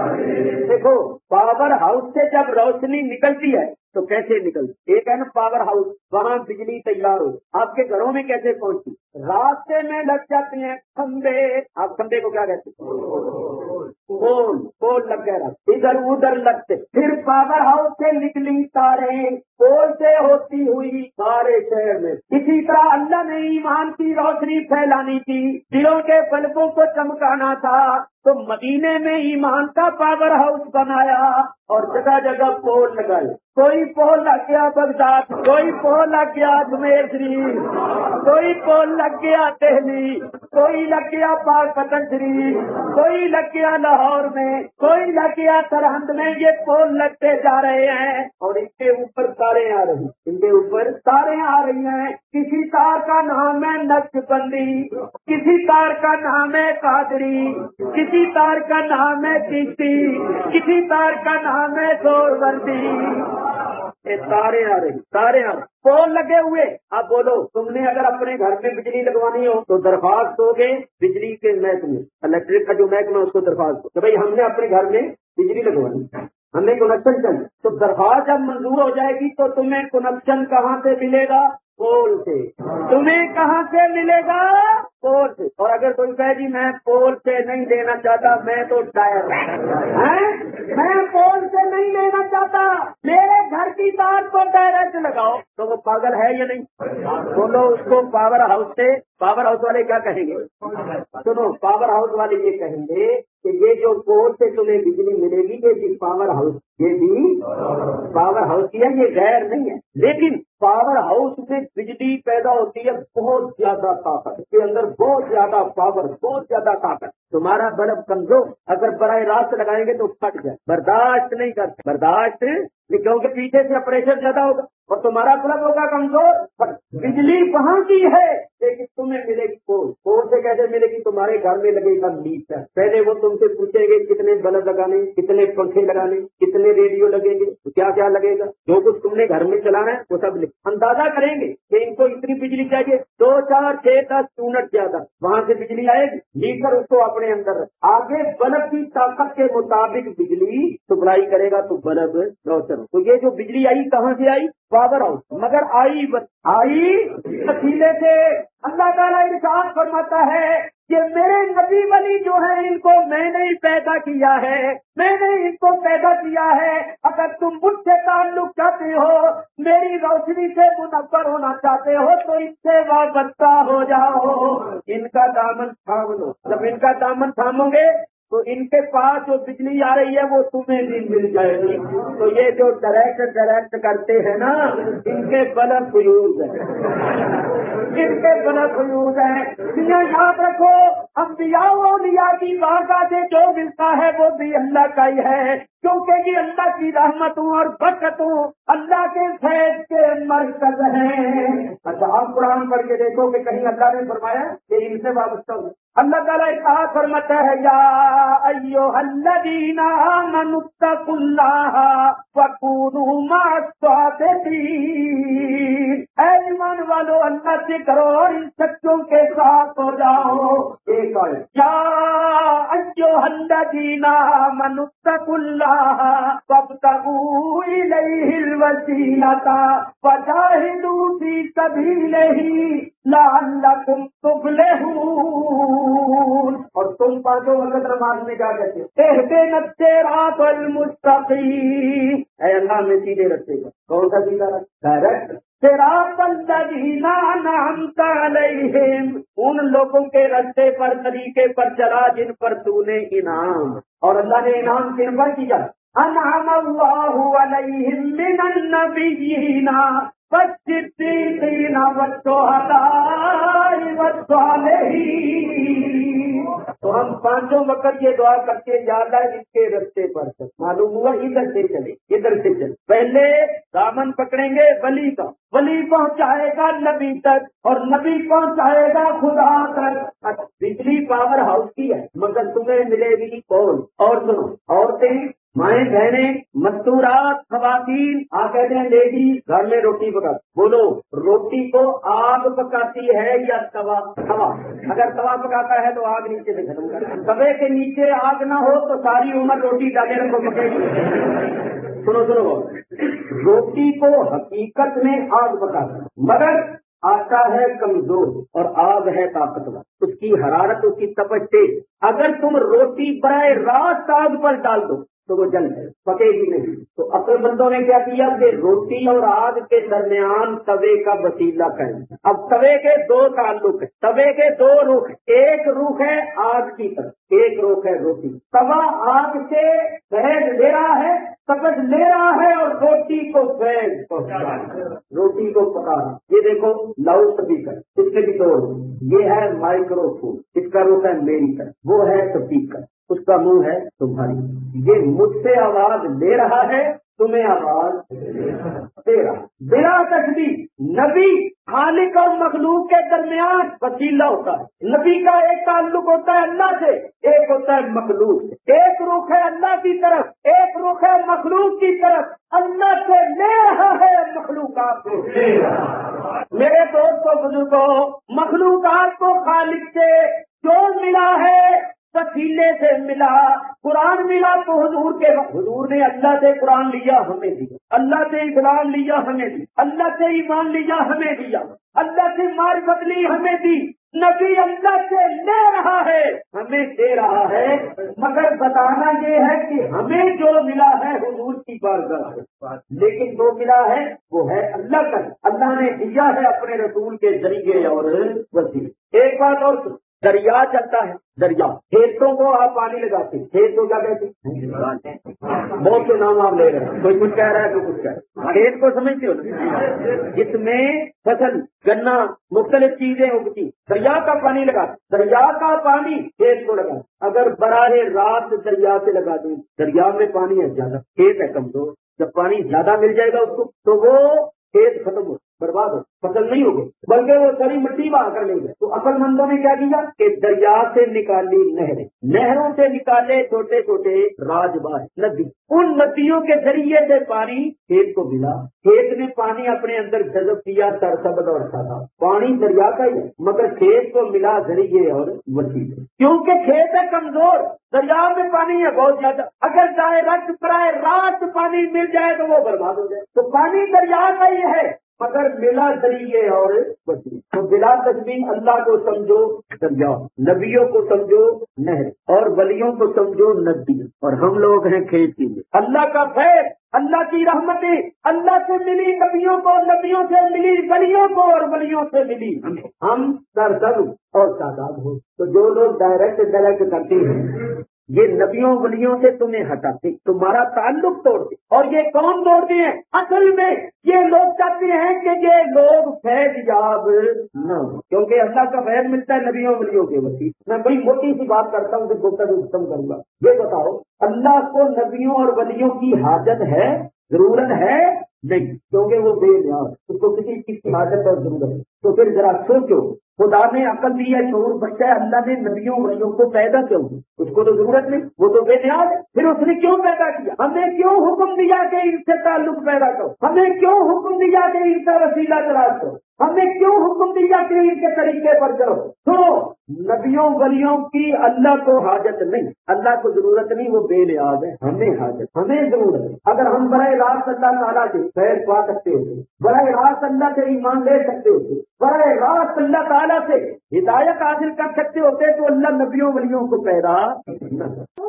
دیکھو پاور ہاؤس سے جب روشنی نکلتی ہے تو کیسے نکلتی؟ ایک ہے نا پاور ہاؤس، وہاں بجلی تیار ہو، آپ کے گھروں میں کیسے پہنچتی؟ راستے میں لگ جاتے ہیں کھمبے، آپ کھمبے کو کیا کہتے ہیں؟ پول لگ گیا، ادھر ادھر لگتے، پھر پاور ہاؤس سے نکلی تاریں، پول سے ہوتی ہوئی سارے شہر میں۔ اسی طرح اللہ نے ایمان کی روشنی پھیلانی تھی، دلوں کے بلبوں کو چمکانا تھا، تو مدینے میں ایمان کا پاور ہاؤس بنایا اور جگہ جگہ پول لگائے۔ کوئی پول لگ گیا بغداد، کوئی پول لگ گیا اجمیر شریف، کوئی پول لگ گیا دہلی، کوئی لگ گیا پاک پتن شریف، کوئی لگ گیا لاہور میں، کوئی لگ گیا سرہند میں۔ یہ پول لگتے جا رہے ہیں اور ان کے اوپر تاریں آ رہی، ان کے اوپر تاریں آ رہی ہیں. کسی تار کا نام ہے نقش بندی، کسی تار کا نام ہے قادری، کسی تار کا نام ہے چشتی، کسی تار کا نام ہے سہروردی. تاریں آ رہی، تاریں آ رہی، پول لگے ہوئے. اب بولو، تم نے اگر اپنے گھر میں بجلی لگوانی ہو تو درخواست دو گے بجلی کے محکمے، الیکٹرک کا جو محکمہ ہے اس کو درخواست دو کہ بھائی ہم نے اپنے گھر میں بجلی لگوانی، ہم نے کنیکشن چاہیے. تو درخواست جب منظور ہو جائے گی تو تمہیں کنیکشن کہاں سے ملے گا؟ پول سے. تمہیں کہاں سے ملے گا؟ پول سے. اور اگر کوئی کہے جی میں پول سے نہیں لینا چاہتا، میں تو ٹائر میں پول سے نہیں لینا چاہتا، میرے گھر کی تار کو ڈائریکٹ لگاؤ، تو وہ پاگل ہے یا نہیں؟ بولو اس کو پاور ہاؤس سے. پاور ہاؤس والے کیا کہیں گے؟ سنو، پاور ہاؤس والے یہ کہیں گے کہ یہ جو پول سے تمہیں بجلی ملے گی یہ بھی پاور ہاؤس، یہ بھی پاور ہاؤس کی ہے، یہ غیر نہیں ہے. لیکن پاور ہاؤس میں بجلی پیدا ہوتی ہے بہت زیادہ طاقت، اس کے اندر بہت زیادہ پاور، بہت زیادہ طاقت. تمہارا بلب کمزور، اگر براہ راست لگائیں گے تو پھٹ جائے، برداشت نہیں کرتے، برداشت کیونکہ پیچھے سے پریشر زیادہ ہوگا اور تمہارا بلب ہوگا کمزور. بجلی وہاں کی ہے لیکن تمہیں ملے گی پول سے. کیسے ملے گی؟ تمہارے گھر میں لگے گا میٹر. پہلے وہ تم سے پوچھیں گے کتنے بلب لگانے، کتنے پنکھے لگانے، کتنے ریڈیو لگیں گے، کیا کیا لگے گا، جو کچھ تم نے گھر میں چلانا ہے وہ سب اندازہ کریں گے کہ ان کو اتنی بجلی چاہیے، 2 4 6 10 یونٹ زیادہ وہاں سے بجلی آئے گی. میٹر اس کو اپنے اندر آگے بلب کی طاقت کے مطابق بجلی سپلائی کرے گا تو بلب روشن. تو یہ جو بجلی آئی کہاں سے آئی؟ Power house. مگر آئی وسیلے سے. اللہ تعالیٰ ارشاد فرماتا ہے کہ میرے نبی ولی جو ہیں ان کو میں نے ہی پیدا کیا ہے، میں نے ان کو پیدا کیا ہے. اگر تم مجھ سے تعلق چاہتے ہو، میری روشنی سے منور ہونا چاہتے ہو تو ان سے وابستہ ہو جاؤ، ان کا دامن تھام لو. جب ان کا دامن تھامو گے تو ان کے پاس جو بجلی آ رہی ہے وہ تمہیں بھی مل جائے گی. تو یہ جو ڈائریکٹ کرتے ہیں نا، ان کے بلب فیوز ہیں، ان کے بلب فیوز ہیں. یاد رکھو، انبیاء و اولیاء کی بارگاہ سے جو ملتا ہے وہ بھی اللہ کا ہی ہے، کیونکہ یہ اللہ کی رحمتوں اور برکتوں، اللہ کے فیض کے مرکز ہیں. اچھا، آپ قرآن پڑھ کے دیکھو کہ کہیں اللہ نے فرمایا کہ ان سے وابستہ ہو. اللہ تعالیٰ ارشاد فرماتا ہے یا ایھا الذین آمنوا اتقوا اللہ وکونوا مع الصادقین. اے ایمان والو، اللہ سے کرو اور ان سچوں کے ساتھ ہو جاؤ. ایک اور یا ایھا الذین آمنوا اتقوا اللہ وابتغوا الیہ الوسیلۃ وجاہدوا فی سبیلہ لعلکم تفلحون. اور تم پانچوں وقت نماز میں کیا کہتے ہیں؟ اہدنا الصراط المستقیم. اے اللہ میں سیدھے رستے کا. کون سا سیدھا راستہ؟ ڈائریکٹ. صراط الذین انعمت علیہم، ان لوگوں کے رستے پر، طریقے پر چلا جن پر تو نے انعام. اور اللہ نے انعام کن پر کیا؟ انعم اللہ علیہم من النبیین والصدیقین والشہداء والصالحین. تو ہم پانچوں وقت یہ دعا کرتے یا اللہ اس کے رستے پر چل. معلوم ہوا ادھر سے چلے، ادھر سے چلے. پہلے دامن پکڑیں گے ولی کا، ولی پہنچائے گا نبی تک اور نبی پہنچائے گا خدا تک. بجلی پاور ہاؤس کی ہے مگر تمہیں ملے گی کون؟ اور سنو، عورتیں، مائیں بہنیں، مستورات، خواتین، کہتے ہیں لیڈیز گھر میں روٹی پکا. بولو، روٹی کو آگ پکاتی ہے یا توا؟ اگر توا پکاتا ہے تو آگ نیچے سے ختم کر. توے کے نیچے آگ نہ ہو تو ساری عمر روٹی ڈالے رکھو پکے گی. سنو، روٹی کو حقیقت میں آگ پکاتا ہے مگر آٹا ہے کمزور اور آگ ہے طاقتور، اس کی حرارت، اس کی تپش تیز. اگر تم روٹی براہ راست آگ پر ڈال دو تو وہ جل جائے، پکے گی نہیں. تو عقل مندوں نے کیا کیا کہ روٹی اور آگ کے درمیان توے کا وسیلہ قائم. اب توے کے دو تعلق ہیں، توے کے دو رخ. ایک رخ ہے آگ کی طرف، ایک رخ ہے روٹی. توا آگ سے بحث لے رہا ہے، سبق لے رہا ہے اور روٹی کو فیض پہنچا رہا ہے، روٹی کو پکا رہا ہے۔ یہ دیکھو لاؤڈ اسپیکر، اس کے بھی توڑ، یہ ہے مائکرو فون، اس کا روح ہے میری طرف، وہ ہے اسپیکر، اس کا منہ ہے تمہاری، یہ مجھ سے آواز لے رہا ہے، تمہیں آواز دے رہا۔ بلا تشبیہ نبی خالق اور مخلوق کے درمیان وسیلہ ہوتا ہے۔ نبی کا ایک تعلق ہوتا ہے اللہ سے، ایک ہوتا ہے مخلوق سے، ایک رخ ہے اللہ کی طرف، ایک رخ ہے مخلوق کی طرف، اللہ سے لے رہا ہے، مخلوقات کو لے رہا۔ میرے دوستوں بزرگوں، مخلوقات کو خالق سے جو ملا ہے وسیلے سے ملا۔ قرآن ملا تو حضور کے، حضور نے اللہ سے قرآن لیا ہمیں دیا، اللہ سے اسلام لیا ہمیں دی، اللہ سے ایمان لیا ہمیں دیا، اللہ سے معرفت لی ہمیں دی۔ نبی اللہ سے لے رہا ہے، ہمیں دے رہا ہے، مگر بتانا یہ ہے کہ ہمیں جو ملا ہے حضور کی بارگاہ سے، لیکن جو ملا ہے وہ ہے اللہ کا، اللہ نے دیا ہے اپنے رسول کے ذریعے اور وسیلے۔ ایک بات اور، دریا چلتا ہے، دریا کھیتوں کو آپ پانی لگاتے ہیں، کھیت کو کیا کہتے ہیں؟ بہت سے نام آپ لے رہے ہیں، کوئی کچھ کہہ رہا ہے کوئی کچھ کہہ رہا ہے، کھیت کو سمجھتے ہو نا، جس میں فصل گنا مختلف چیزیں اگتی، دریا کا پانی لگاتے، دریا کا پانی کھیت کو لگا، اگر براہ راست دریا سے لگا دیں، دریا میں پانی ہے زیادہ، کھیت ہے کمزور، جب پانی زیادہ مل جائے گا اس کو تو وہ کھیت ختم ہو، برباد ہو، فصل نہیں ہوگی، بلکہ وہ ساری مٹی بہا کر لے گئے۔ تو عقل مندوں نے کیا کیا کہ دریا سے نکالی نہریں، نہروں سے نکالے چھوٹے چھوٹے راجباز، ندی، ان ندیوں کے ذریعے سے پانی کھیت کو ملا، کھیت نے پانی اپنے اندر جذب کیا، سرسبز اور سادہ، پانی دریا کا ہی ہے مگر کھیت کو ملا ذریعے اور وسیلے، کیونکہ کھیت ہے کمزور، دریا میں پانی ہے بہت زیادہ، اگر ڈائریکٹ براہ راست پانی مل جائے تو وہ برباد ہو جائے، تو پانی دریا کا ہی ہے مگر ملا ذریعے اور وسیلے۔ تو بلا تشبیہ اللہ کو سمجھو دریا، نبیوں کو سمجھو نہر، اور ولیوں کو سمجھو ندی، اور ہم لوگ ہیں کھیت کے لیے۔ اللہ کا خیر، اللہ کی رحمتیں اللہ سے ملی نبیوں کو، نبیوں سے ملی ولیوں کو، اور ولیوں سے ملی ہم سرسبز اور شاداب ہو۔ تو جو لوگ ڈائریکٹ کرتے ہیں یہ نبیوں ولیوں سے تمہیں ہٹاتے، تمہارا تعلق توڑتے، اور یہ کون توڑتے ہیں؟ اصل میں یہ لوگ چاہتے ہیں کہ یہ لوگ فیض یاب نہ ہو، کیونکہ اللہ کا فیض ملتا ہے نبیوں ولیوں کے وسیلے۔ میں بڑی موٹی سی بات کرتا ہوں کہ گفتگو ختم کروں گا۔ یہ بتاؤ اللہ کو نبیوں اور ولیوں کی حاجت ہے، ضرورت ہے؟ نہیں، کیونکہ وہ بے نیاز، اس کو کسی چیز کی حاجت اور ضرورت ہے۔ تو پھر ذرا سوچو، خدا نے عقل دی ہے، شعور بخشا ہے، اللہ نے نبیوں ولیوں کو پیدا کیوں؟ اس کو تو ضرورت نہیں، وہ تو بے نیاز ہے، پھر اس نے کیوں پیدا کیا؟ ہمیں کیوں حکم دیا کہ ان سے تعلق پیدا کرو؟ ہمیں کیوں حکم دیا کہ ان کا وسیلہ تلاش کرو؟ ہمیں کیوں حکم دیا کہ ان کے طریقے پر چلو؟ تو نبیوں ولیوں کی اللہ کو حاجت نہیں، اللہ کو ضرورت نہیں، وہ بے نیاز ہے، ہمیں حاجت، ہمیں ضرورت ہے۔ اگر ہم براہ راست اللہ تعالیٰ سے خیر پا سکتے ہوتے، براہ راست اللہ سے ایمان لے سکتے ہوتے، براہ راست اللہ تعالیٰ سے ہدایت حاصل کر سکتے ہوتے تو اللہ نبیوں ولیوں کو پیدا نہ کرتا۔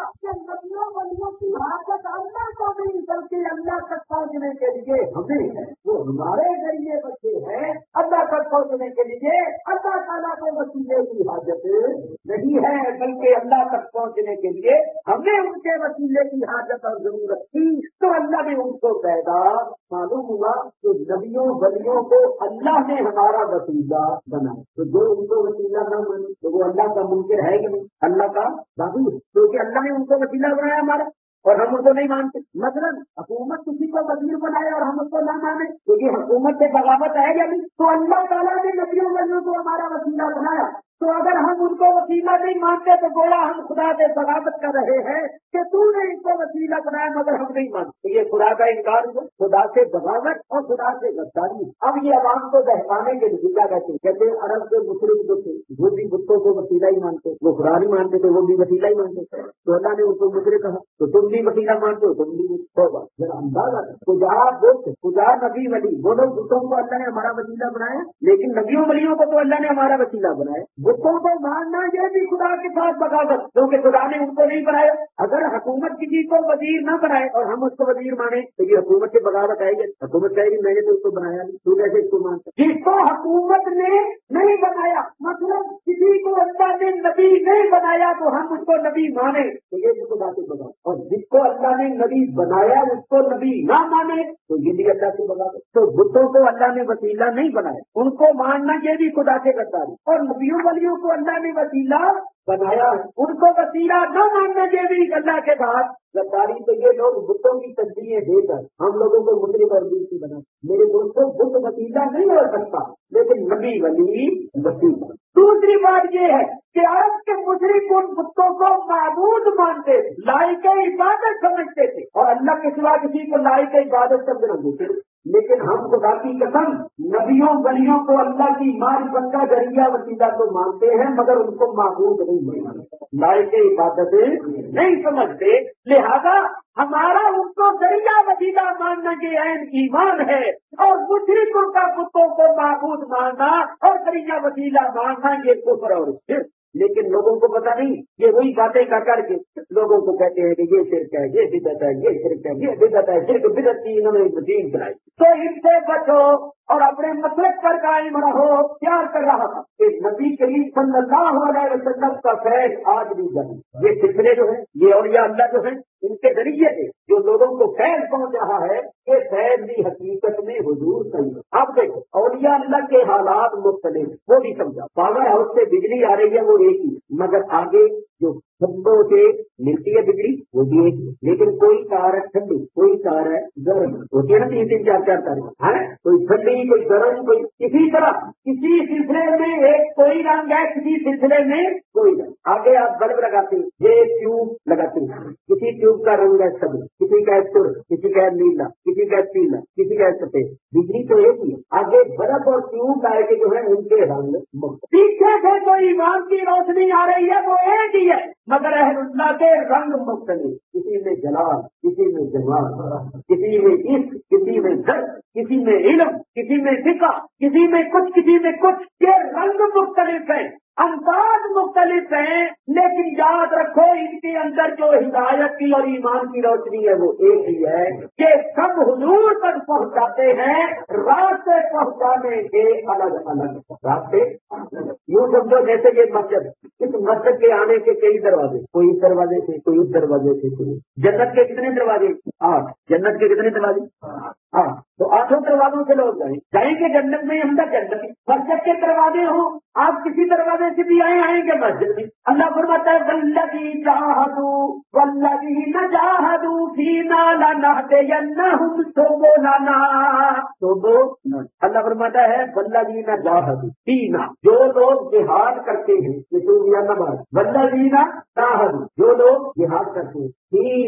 نبیوں ولیوں کی حاجت اللہ کو نہیں، بلکہ اللہ تک پہنچنے کے لیے ہمیں ہے، وہ ہمارے ذریعے بچے ہیں، اللہ تک پہنچنے کے لیے اللہ تعالیٰ کو وسیلے کی حاجت نہیں ہے، بلکہ اللہ تک پہنچنے کے لیے ہمیں ان کے وسیلے کی حاجت اور ضرورت تھی، تو اللہ نے ان کو پیدا۔ معلوم ہوا کہ نبیوں ولیوں کو اللہ نے ہمارا وسیلہ بنایا، تو جو ان کو وسیلہ نہ مانے تو وہ اللہ کا منکر ہے کہ نہیں؟ اللہ کا باغی ہے، کیونکہ اللہ نے ان کو وسیلہ بنایا ہمارا، اور ہم ان کو نہیں مانتے۔ مثلا حکومت کسی کو وزیر بنائے اور ہم اس کو نہ مانے، کیونکہ حکومت سے بغاوت ہے یا نہیں؟ تو اللہ تعالیٰ نے نبیوں ولیوں کو ہمارا وسیلہ بنایا، تو اگر ہم ان کو وسیلہ نہیں مانتے تو گویا ہم خدا سے بغاوت کر رہے ہیں کہ تو نے ان کو وسیلہ بنایا مگر ہم نہیں مانتے۔ یہ خدا کا انکار ہوا، خدا سے بغاوت اور خدا سے غداری۔ اب یہ عوام کو بہکانے کے لیے کیا کہتے ہیں عرب کے مشرک جو تھے وہ بھی بتوں کو وسیلہ ہی مانتے، وہ خدا نہیں مانتے تھے، وہ بھی وسیلہ ہی مانتے تھے، تو اللہ نے ان کو مشرک کہا، تو تم بھی وسیلہ مانتے ہو، تم بھی ہوگا ذرا اندازہ خدا نبی ولی وہ لوگ بتوں کو اللہ نے ہمارا وسیلہ بنایا، لیکن نبیوں ولیوں کو تو اللہ نے ہمارا وسیلہ بنایا۔ بتوں کو ماننا یہ بھی خدا کے ساتھ بغاوت، کیونکہ خدا نے ان کو نہیں بنایا۔ اگر حکومت کسی کو وزیر نہ بنائے اور ہم اس کو وزیر مانے تو یہ حکومت سے بغاوت آئے گی۔ حکومت کہے گی میں نے تو اس کو بنایا نہیں، تو کیسے اس کو مانتا؟ جس کو حکومت نے نہیں بنایا، مطلب کسی کو اللہ نے نبی نہیں بنایا تو ہم اس کو نبی مانے تو یہ بھی خدا سے بغاوت، اور جس کو اللہ نے نبی بنایا اس کو نبی نہ مانے تو یہ بھی اللہ سے بغاوت۔ تو بتوں کو اللہ نے وسیلہ نہیں بنایا، ان کو ماننا یہ بھی خدا سے غداری، اور نبیوں ولیوں کو اللہ نے وسیلہ بنایا ہے، ان کو وسیلہ نہ ماننا یہ بھی اللہ کے بعد غداری۔ تو یہ لوگ بتوں کی تشبیہیں دے کر ہم لوگوں کو مشرک اور بدعتی بنا۔ میرے دوستوں، بت وسیلہ نہیں ہو سکتا لیکن نبی ولی وسیلہ۔ دوسری بات یہ ہے کہ عرب کے مشرک ان بتوں کو معبود مانتے تھے، لائق عبادت سمجھتے تھے، اور اللہ کے سوا کسی کو لائق عبادت سمجھ نہ دیتے۔ لیکن ہم خدا کی قسم نبیوں ولیوں کو اللہ کی معرفت کا ذریعہ وسیلہ تو مانتے ہیں مگر ان کو معبود نہیں مانتے، لائق عبادت نہیں سمجھتے۔ لہذا ہمارا ان کو ذریعہ وسیلہ ماننا یہ عین ایمان ہے، اور مشرکوں کا بتوں کو معبود ماننا اور ذریعہ وسیلہ ماننا یہ کفر اور شرک۔ لیکن لوگوں کو پتہ نہیں، یہ وہی باتیں کر کے لوگوں کو کہتے ہیں کہ یہ شرک ہے، یہ بدعت ہے، یہ شرک ہے، یہ بدعت ہے، شرک بدعت کی انہوں نے دین بنائی۔ تو ان سے بچو اور اپنے مسلک پر قائم رہو۔ پیار کر رہا تھا کہ نبی کریم صلی اللہ علیہ وسلم کا فیض آج بھی جاری۔ یہ سلسلے جو ہیں، یہ اولیاء اللہ جو ہیں، ان کے ذریعے سے جو لوگوں کو فیض پہنچ رہا ہے، یہ فیض بھی حقیقت میں حضور صحیح ہے۔ اب دیکھو اولیاء اللہ کے حالات مختلف، وہ بھی سمجھا۔ پاور ہاؤس سے بجلی آ رہی ہے وہ ایک ہی، مگر آگے جو کھمبوں سے ملتی ہے بجلی وہ بھی ایک ہی، لیکن کوئی تار ہے ٹھنڈی، کوئی تار ہے گرم، ہوتی ہے نا 3 4 تاریں ہیں، کوئی ٹھنڈی کوئی گرم کوئی اسی طرح کسی سلسلے میں ایک کوئی رنگ ہے، کسی سلسلے میں کوئی رنگ۔ آگے آپ بلب لگاتے ہیں، یہ ٹیوب لگاتے ہیں، کسی ٹیوب کا رنگ ہے سبز، کسی کا ہے سرخ، کسی کا ہے نیلا، کسی کا ہے پیلا، کسی کا ہے سفید۔ بجلی تو ایک ہی ہے، آگے بلب اور ٹیوب لائے کے جو ہے ان کے رنگ مختلف۔ پیچھے سے جو ایمان کی روشنی آ رہی ہے وہ ایک ہی ہے مگر اہل اللہ کے رنگ مختلف، کسی میں جلال، کسی میں جمال، کسی میں عشق، کسی میں درد، کسی میں علم، کسی میں فقہ، کسی میں کچھ، کسی میں کچھ۔ یہ رنگ مختلف ہیں، انداز مختلف ہیں، لیکن یاد رکھو ان کے اندر جو ہدایت کی اور ایمان کی روشنی ہے وہ ایک ہی ہے کہ سب حضور تک پہنچاتے ہیں۔ راستے پہنچانے کے الگ الگ راستے، یوں سمجھو جیسے یہ مسجد، اس مسجد کے آنے کے کئی دروازے، کوئی اس دروازے سے، کوئی اس دروازے سے، کوئی جنت کے کتنے دروازے؟ 8۔ جنت کے کتنے دروازے؟ 8۔ تو 8 دروازوں سے لوگ جائیں گے جنت میں، اندر جنت مسجد کے دروازے ہوں، آپ کسی دروازے سے بھی آئیں گے مسجد میں۔ اللہ فرماتا ہے والذی جاہدوا والذین جاہدوا فینا لنہدینہم سبلنا۔ اللہ فرماتا ہے والذین جاہدوا فینا، جو لوگ جہاد کرتے ہیں، والذین جاہدوا، جو لوگ جہاد کرتے ہیں،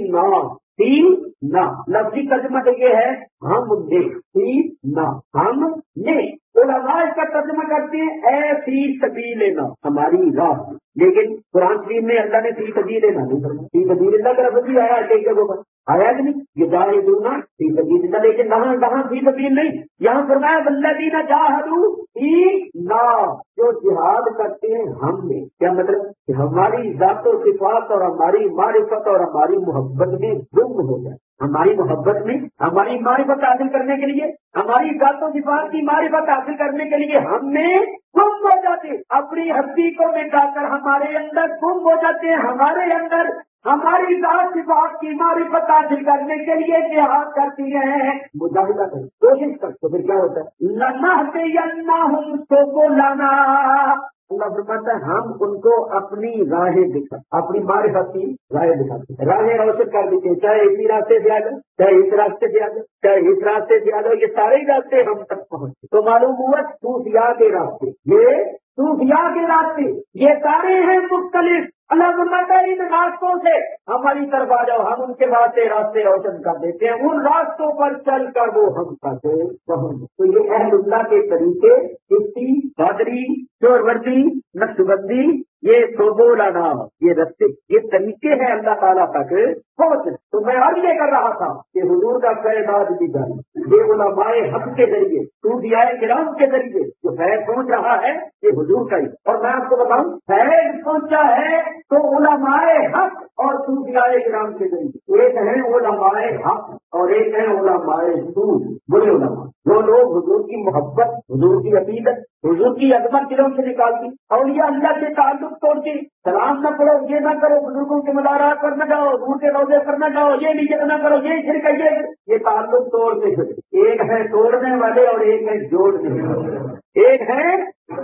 فینا لفظی ترجمہ یہ ہے ہم نے، فینا ہم نے۔ علماء اس کا ترجمہ کرتے ہیں اے فی سبیلنا، ہماری راہ۔ لیکن قرآن شریف میں اللہ نے فی سبیلنا نہیں فرمایا، فی سبیل اللہ کا لفظ بھی آیا ہے کئی جگہوں پر، آیا کہ نہیں؟ یہ جاہدون فی سبیل اللہ، لیکن کہاں فی سبیل نہیں، یہاں فرمایا والذین جاہدوا فینا، جو جہاد کرتے ہیں ہم نے۔ کیا مطلب؟ کہ ہماری ذات و صفات اور ہماری معرفت اور ہماری محبت میں گم ہو جائے۔ ہماری محبت میں ہماری معرفت حاصل کرنے کے لیے، ہماری ذات و صفات کی معرفت حاصل کرنے کے لیے ہم نے گم ہو جاتے، اپنی ہستی کو مٹا کر ہمارے اندر گم ہو جاتے ہیں، ہمارے اندر ہماری ذات صفات کی معرفت حاصل کرنے کے لیے جہاد کرتی ہیں، مجاہدہ کریں، کوشش کر، تو پھر کیا ہوتا ہے؟ لنہدینہم سبلنا۔ اللہ فرماتا ہے ہم ان کو اپنی راہیں دکھا، اپنی معرفت کی راہیں دکھاتے ہیں، راہیں روشن کر دیتے ہیں، چاہے اسی راستے سے آ جائے، چاہے اس راستے سے آ جائے، چاہے اس راستے سے آ جائے، یہ سارے ہی راستے ہم تک پہنچے۔ تو معلوم ہوا صوفیاء کے راستے، یہ صوفیاء کے راستے یہ سارے ہیں مختلف۔ اللہ فرماتا ہے ان راستوں سے ہماری طرف آ جاؤ، ہم ان کے واسطے راستے روشن کر دیتے ہیں، ان راستوں پر چل کر وہ ہم تک پہنچ۔ تو یہ اہل اللہ کے طریقے چشتی، قادری، سہروردی، نقشبندی، یہ سبولنا، یہ رستے، یہ طریقے ہیں اللہ تعالیٰ تک پہنچ۔ تو میں عرض یہ کر رہا تھا کہ حضور کا فیض بھی جاری، یہ علماء حق کے ذریعے، صوفیاء کرام کے ذریعے جو فیض پہنچ رہا ہے یہ حضور کا ہی۔ اور میں آپ کو بتاؤں، فیض پہنچا ہے تو علماء حق اور صوفیاء کرام کے ذریعے۔ ایک ہے علماء حق اور ایک ہے علماء سود، برے علماء، جو لوگ حضور کی محبت، حضور کی عقیدت، حضور کی عظمت دلوں سے نکالتی، اولیاء اللہ سے تعلق توڑتی، سلام نہ پڑھو، یہ نہ کرو، بزرگوں کے مزارات پر نہ جاؤ، حضور کے روضے پر نہ جاؤ، یہ نیت نہ کرو، یہ شرک ہے، یہ تعلق توڑتے تھے۔ ایک ہے توڑنے والے اور ایک ہے جوڑنے والے، ایک ہے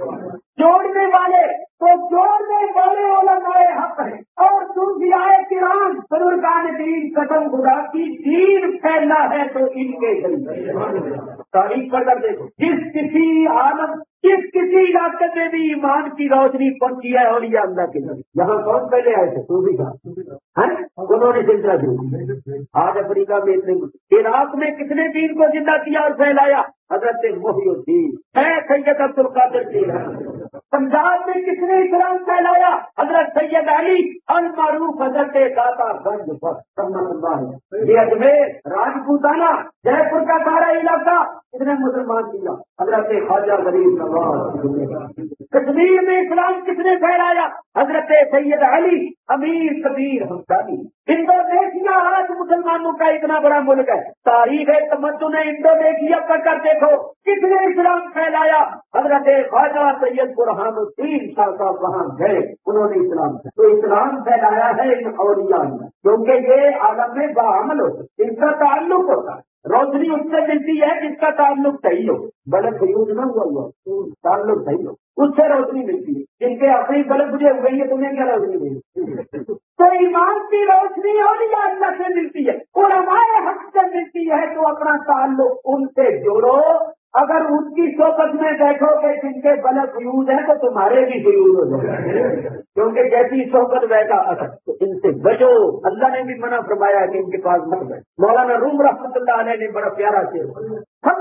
جوڑنے والے، تو جوڑنے والے علماء حق ہیں اور صوفیاء کرام بزرگان دین قسم خدا کی دین پھیلنا ہے تو ان کے ذریعے۔ تاریخ پڑھ کر دیکھو، جس کسی عالم، جس کسی علاقے میں بھی ایمان کی روشنی پہنچی ہے اولیاء اللہ کے ذریعے۔ یہاں کون پہلے آئے تھے؟ صوفی صاحب، انہوں نے سلسلہ شروع۔ آج افریقہ میں اتنے، عراق میں کس نے دین کو زندہ کیا اور پھیلایا؟ حضرت محی الدین ہے، سید عبد القادر جیلانی۔ پنجاب میں کس نے اسلام پھیلایا؟ حضرت سید علی المعروف حضرت داتا گنج رحمۃ اللہ۔ یہ اجمیر، راجپوتانہ، جے پور کا سارا علاقہ کس نے مسلمان کیا؟ حضرت خواجہ غریب نواز۔ کشمیر میں اسلام کس نے پھیلایا؟ حضرت سید علی امیر کبیر ہمدانی۔ انڈونیشیا آج مسلمانوں کا اتنا بڑا ملک ہے، تاریخ تمدن انڈونیشیا پڑھ کر دیکھو، کس نے اسلام پھیلایا؟ حضرت خواجہ سید برہان الدین شاہ صاحب وہاں گئے، انہوں نے اسلام پھیلایا۔ تو اسلام پھیلایا ہے ان اولیاء نے، کیونکہ یہ عالم میں باعمل ہوتا ہے، ان کا تعلق ہوتا ہے۔ روشنی اس سے ملتی ہے جس کا تعلق صحیح ہو، بلب فیوز نہ ہوا تعلق صحیح ہو، اس سے روشنی ملتی ہے۔ جن کے اپنی بلب بجھے ہوئے ہیں تمہیں کیا روشنی ملتی؟ تو ایمان کی روشنی اولیاء اللہ سے ملتی ہے، علماء حق سے ملتی ہے، تو اپنا تعلق ان سے جوڑو۔ اگر ان کی صحبت میں بیٹھو کہ جن کے بلب فیوز ہیں تو تمہارے بھی فیوز ہو جائے، کیونکہ جیسی صحبت ویسا اثر، تو ان سے بچو۔ اللہ نے بھی منع فرمایا کہ ان کے پاس مت بیٹھو۔ مولانا روم رحمۃ اللہ علیہ نے بڑا پیارا شعر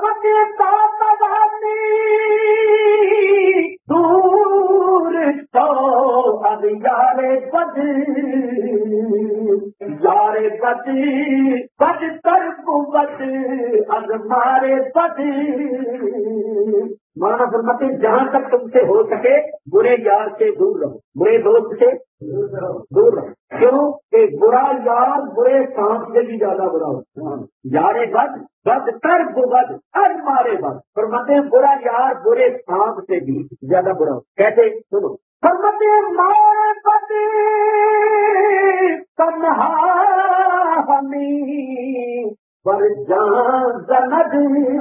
دور تو اب یار بد، یار بد بد کر بد از مارے بد۔ مولانا فرماتے ہیں جہاں تک تم سے ہو سکے برے یار سے دور رہو، برے دوست سے دور رہو۔ کیوں کہ برا یار برے سانپ سے بھی زیادہ برا ہوتا ہے۔ یار بد بد کر بد از مارے بد، فرماتے ہیں برا یار برے سانپ سے بھی زیادہ برا ہوتا۔ کیسے؟ سنو، فرماتے ہیں مارے بد تنہا ہمیں پر جان زند،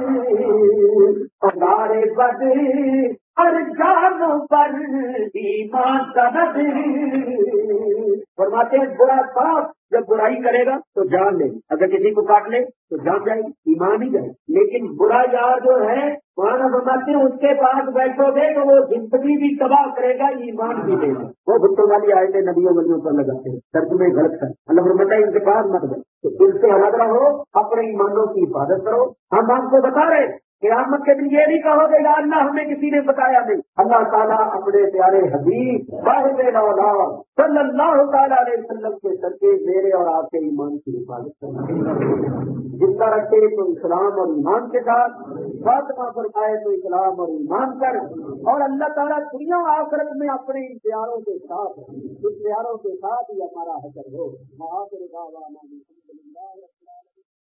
ہمارے بد ہر جان پر ایمان زند۔ فرماتے ہیں برا سانپ جب برائی کرے گا تو جان لے گی، اگر کسی کو کاٹ لے تو جان جائے گی، ایمان ہی جائے گی۔ لیکن برا یار جو ہے مولانا فرماتے ہیں اس کے پاس بیٹھو گے تو وہ زندگی بھی تباہ کرے گا، ایمان بھی دے گا۔ وہ بتوں والی آیتیں نبیوں ولیوں پر لگاتے ہیں، ترجمے غلط کر۔ اللہ فرماتا ہے ان کے پاس مت گئے، تو ان سے الگ رہو، اپنے ایمانوں کی حفاظت کرو۔ ہم آپ کو بتا رہے قیامت کے دن یہ نہیں کہو گے گا اللہ ہمیں کسی نے بتایا نہیں۔ اللہ تعالیٰ اپنے پیارے حبیب صاحب اولاد صلی اللہ تعالیٰ علیہ وسلم کے صدقے میرے اور آپ کے ایمان کی حفاظت کرنا، زندہ رکھے تو اسلام اور ایمان کے ساتھ، فاطمہ فرمائے تو اسلام اور ایمان کر، اور اللہ تعالیٰ دنیا آخرت میں اپنے ان پیاروں کے ساتھ، ان پیاروں کے ساتھ ہی ہمارا حشر ہو۔